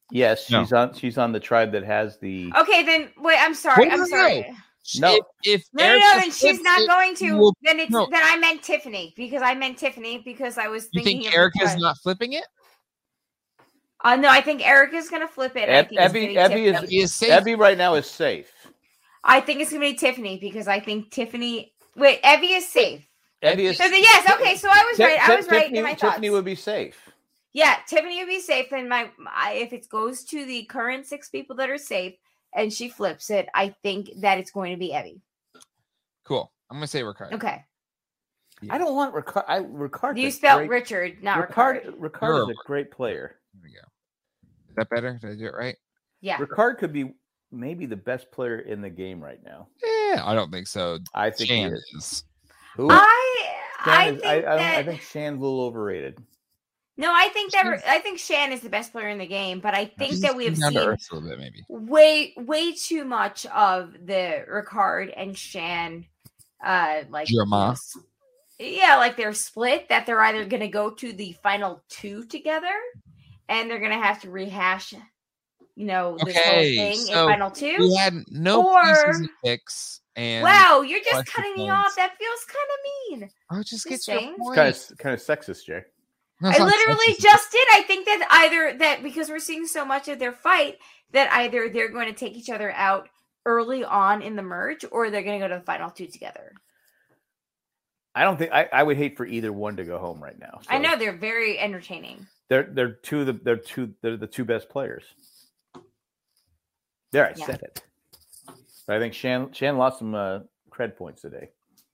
[SPEAKER 3] Yes,
[SPEAKER 1] No.
[SPEAKER 3] she's on. She's on the tribe that has the.
[SPEAKER 2] Okay, then wait. I'm sorry.
[SPEAKER 1] Wait,
[SPEAKER 2] I'm
[SPEAKER 1] no,
[SPEAKER 2] sorry.
[SPEAKER 3] No.
[SPEAKER 1] If, if
[SPEAKER 2] No, no,
[SPEAKER 1] Erica
[SPEAKER 2] no. Then she's
[SPEAKER 1] flips
[SPEAKER 2] not
[SPEAKER 1] it,
[SPEAKER 2] going to.
[SPEAKER 1] you will-
[SPEAKER 2] then it's
[SPEAKER 1] no.
[SPEAKER 2] then I meant Tiffany because I meant Tiffany because I was
[SPEAKER 1] You
[SPEAKER 2] thinking
[SPEAKER 1] think
[SPEAKER 2] of the
[SPEAKER 1] Erica's
[SPEAKER 2] tribe.
[SPEAKER 1] not flipping it?
[SPEAKER 2] Uh, no, I think Erica's gonna flip it. I
[SPEAKER 3] Eb-
[SPEAKER 2] think it's
[SPEAKER 3] Ebby,
[SPEAKER 2] gonna be
[SPEAKER 3] Ebby
[SPEAKER 2] Tiffany.
[SPEAKER 3] is
[SPEAKER 1] He is safe.
[SPEAKER 3] Ebby right now is safe.
[SPEAKER 2] I think it's gonna be Tiffany because I think Tiffany. Wait, Evie is safe.
[SPEAKER 3] Ebby is.
[SPEAKER 2] So the, yes, okay. So I was
[SPEAKER 3] Ti-
[SPEAKER 2] right. I
[SPEAKER 3] Ti-
[SPEAKER 2] was right
[SPEAKER 3] Tiffany,
[SPEAKER 2] in my
[SPEAKER 3] Tiffany
[SPEAKER 2] thoughts.
[SPEAKER 3] would be safe.
[SPEAKER 2] Yeah, Tiffany would be safe. And my, my if it goes to the current six people that are safe and she flips it, I think that it's going to be Evie.
[SPEAKER 1] Cool. I'm gonna say Ricard.
[SPEAKER 2] Okay.
[SPEAKER 3] I don't want Ricard. I Ricard.
[SPEAKER 2] You spelled Richard, not
[SPEAKER 3] Ricard.
[SPEAKER 2] Ricard.
[SPEAKER 3] Ricard is
[SPEAKER 1] Sure.
[SPEAKER 3] a great player.
[SPEAKER 1] There we go. Is that better? Did I do it right?
[SPEAKER 2] Yeah.
[SPEAKER 3] Ricard could be maybe the best player in the game right now.
[SPEAKER 1] Yeah, I don't think so.
[SPEAKER 3] I think
[SPEAKER 1] Shan
[SPEAKER 3] he is.
[SPEAKER 1] is.
[SPEAKER 3] Who?
[SPEAKER 2] I
[SPEAKER 3] Shan
[SPEAKER 2] I
[SPEAKER 3] is-
[SPEAKER 2] think
[SPEAKER 3] I, I, don't-
[SPEAKER 2] that
[SPEAKER 3] I think Shan's a little overrated.
[SPEAKER 2] no, I think that
[SPEAKER 1] She's-
[SPEAKER 2] I think Shan is the best player in the game, but I think
[SPEAKER 1] She's
[SPEAKER 2] that we have
[SPEAKER 1] down to
[SPEAKER 2] seen
[SPEAKER 1] earth a little bit, maybe.
[SPEAKER 2] way way too much of the Ricard and Shan uh like
[SPEAKER 1] Drama.
[SPEAKER 2] yes. Yeah, like they're split that they're either gonna go to the final two together and they're gonna have to rehash, you know, this
[SPEAKER 1] Okay,
[SPEAKER 2] whole thing
[SPEAKER 1] so
[SPEAKER 2] in final two.
[SPEAKER 1] We had no
[SPEAKER 2] Or-
[SPEAKER 1] preseason picks, and
[SPEAKER 2] Wow, you're just
[SPEAKER 1] collective
[SPEAKER 2] cutting me
[SPEAKER 1] points.
[SPEAKER 2] off. That feels kind of mean.
[SPEAKER 1] Oh, just get
[SPEAKER 2] Just
[SPEAKER 1] your
[SPEAKER 2] saying.
[SPEAKER 1] point.
[SPEAKER 3] Kind of kind of sexist, Jay.
[SPEAKER 1] No, it's
[SPEAKER 2] I
[SPEAKER 1] not
[SPEAKER 2] literally
[SPEAKER 1] sexist.
[SPEAKER 2] just did. I think that either that because we're seeing so much of their fight that either they're going to take each other out early on in the merge or they're going to go to the final two together.
[SPEAKER 3] I don't think I, I would hate for either one to go home right now.
[SPEAKER 2] I
[SPEAKER 3] So
[SPEAKER 2] know they're very entertaining.
[SPEAKER 3] they're they're two of the they're two they're the two best players. There, I
[SPEAKER 2] Yeah.
[SPEAKER 3] said it. But I think Shan Shan lost some uh, cred points today.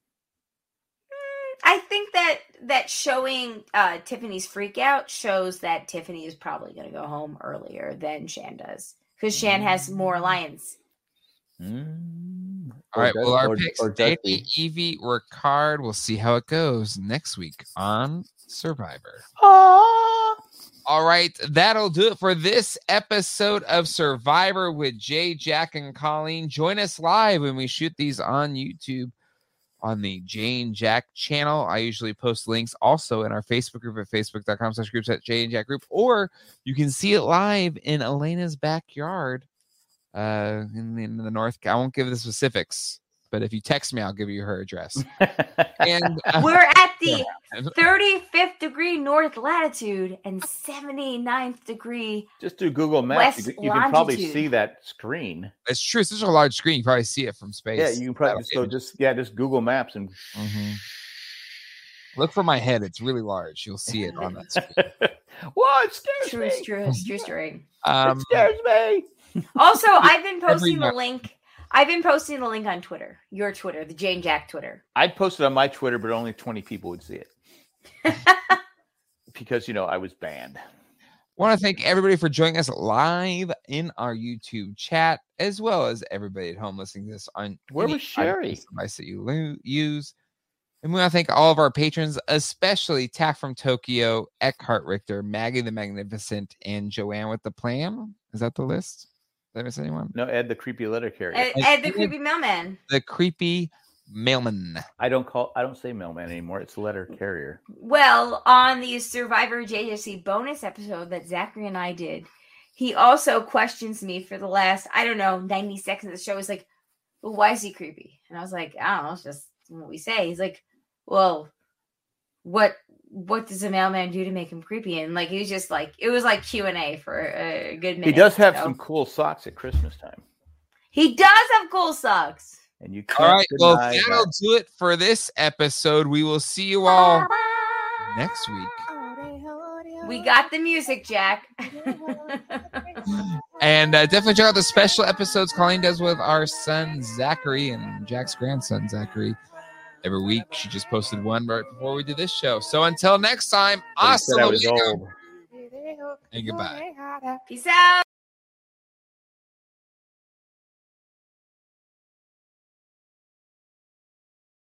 [SPEAKER 2] I think that that showing uh, Tiffany's freak out shows that Tiffany is probably going to go home earlier than Shan does because Shan has more alliance.
[SPEAKER 3] Mm.
[SPEAKER 1] All right,
[SPEAKER 3] Or
[SPEAKER 1] well,
[SPEAKER 3] does-
[SPEAKER 1] our
[SPEAKER 3] or-
[SPEAKER 1] picks:
[SPEAKER 3] or does
[SPEAKER 1] Danny, Evie, Ricard. We'll see how it goes next week on Survivor.
[SPEAKER 3] Aw.
[SPEAKER 1] All right, that'll do it for this episode of Survivor with Jay, Jack, and Colleen. Join us live when we shoot these on YouTube on the Jay and Jack channel. I usually post links also in our Facebook group at facebook.com slash groups at Jay and Jack group, or you can see it live in Elena's backyard uh, in, in the North. I won't give the specifics, but if you text me, I'll give you her address. And uh,
[SPEAKER 2] We're at the thirty-fifth degree north latitude and seventy-ninth degree.
[SPEAKER 3] Just do Google Maps.
[SPEAKER 2] West
[SPEAKER 3] You, can- you can probably
[SPEAKER 2] longitude.
[SPEAKER 3] see that screen.
[SPEAKER 1] it's true. It's such a large screen. You probably see it from space.
[SPEAKER 3] Yeah, you can probably
[SPEAKER 1] That'll
[SPEAKER 3] so just yeah, just Google Maps and
[SPEAKER 1] Mhm. Look for my head. It's really large. You'll see it on that screen.
[SPEAKER 3] Whoa, it scares
[SPEAKER 2] True,
[SPEAKER 3] me.
[SPEAKER 2] true, true story.
[SPEAKER 1] Um,
[SPEAKER 3] it scares me.
[SPEAKER 2] Also, I've been posting the
[SPEAKER 1] Every-
[SPEAKER 2] link. I've been posting the link on Twitter. Your Twitter, the Jane Jack Twitter.
[SPEAKER 3] I posted on my Twitter, but only twenty people would see it because you know I was banned.
[SPEAKER 1] want to thank everybody for joining us live in our YouTube chat, as well as everybody at home listening to this on
[SPEAKER 3] Where
[SPEAKER 1] any
[SPEAKER 3] was Sherry?
[SPEAKER 1] podcast device that you lo- use. And we want to thank all of our patrons, especially Tack from Tokyo, Eckhart Richter, Maggie the Magnificent, and Joanne with the Plan. Is that the list? Did I miss anyone?
[SPEAKER 3] No, Ed, the creepy letter carrier.
[SPEAKER 2] Ed, Ed the creepy mailman.
[SPEAKER 1] The creepy mailman.
[SPEAKER 3] I don't call. I don't say mailman anymore. It's letter carrier.
[SPEAKER 2] Well, on the Survivor J J C bonus episode that Zachary and I did, he also questions me for the last, I don't know, ninety seconds of the show. He's like, well, why is he creepy? And I was like, I don't know, it's just what we say. He's like, well, what what does a mailman do to make him creepy? And like, he was just like, it was like Q and A for a good minute.
[SPEAKER 3] He does have
[SPEAKER 2] so.
[SPEAKER 3] some cool socks at Christmas time,
[SPEAKER 2] He does have cool socks.
[SPEAKER 3] and you can't
[SPEAKER 1] All right. Well,
[SPEAKER 3] deny
[SPEAKER 1] that'll
[SPEAKER 3] that.
[SPEAKER 1] do it for this episode. We will see you all next week.
[SPEAKER 2] We got the music, Jack.
[SPEAKER 1] And uh, definitely check out the special episodes Colleen does with our son Zachary and Jack's grandson Zachary. Every week, she just posted one right before we did this show. So until next time,
[SPEAKER 3] But he said
[SPEAKER 1] hasta
[SPEAKER 3] I was
[SPEAKER 1] luego
[SPEAKER 3] old.
[SPEAKER 1] and goodbye.
[SPEAKER 2] Peace out.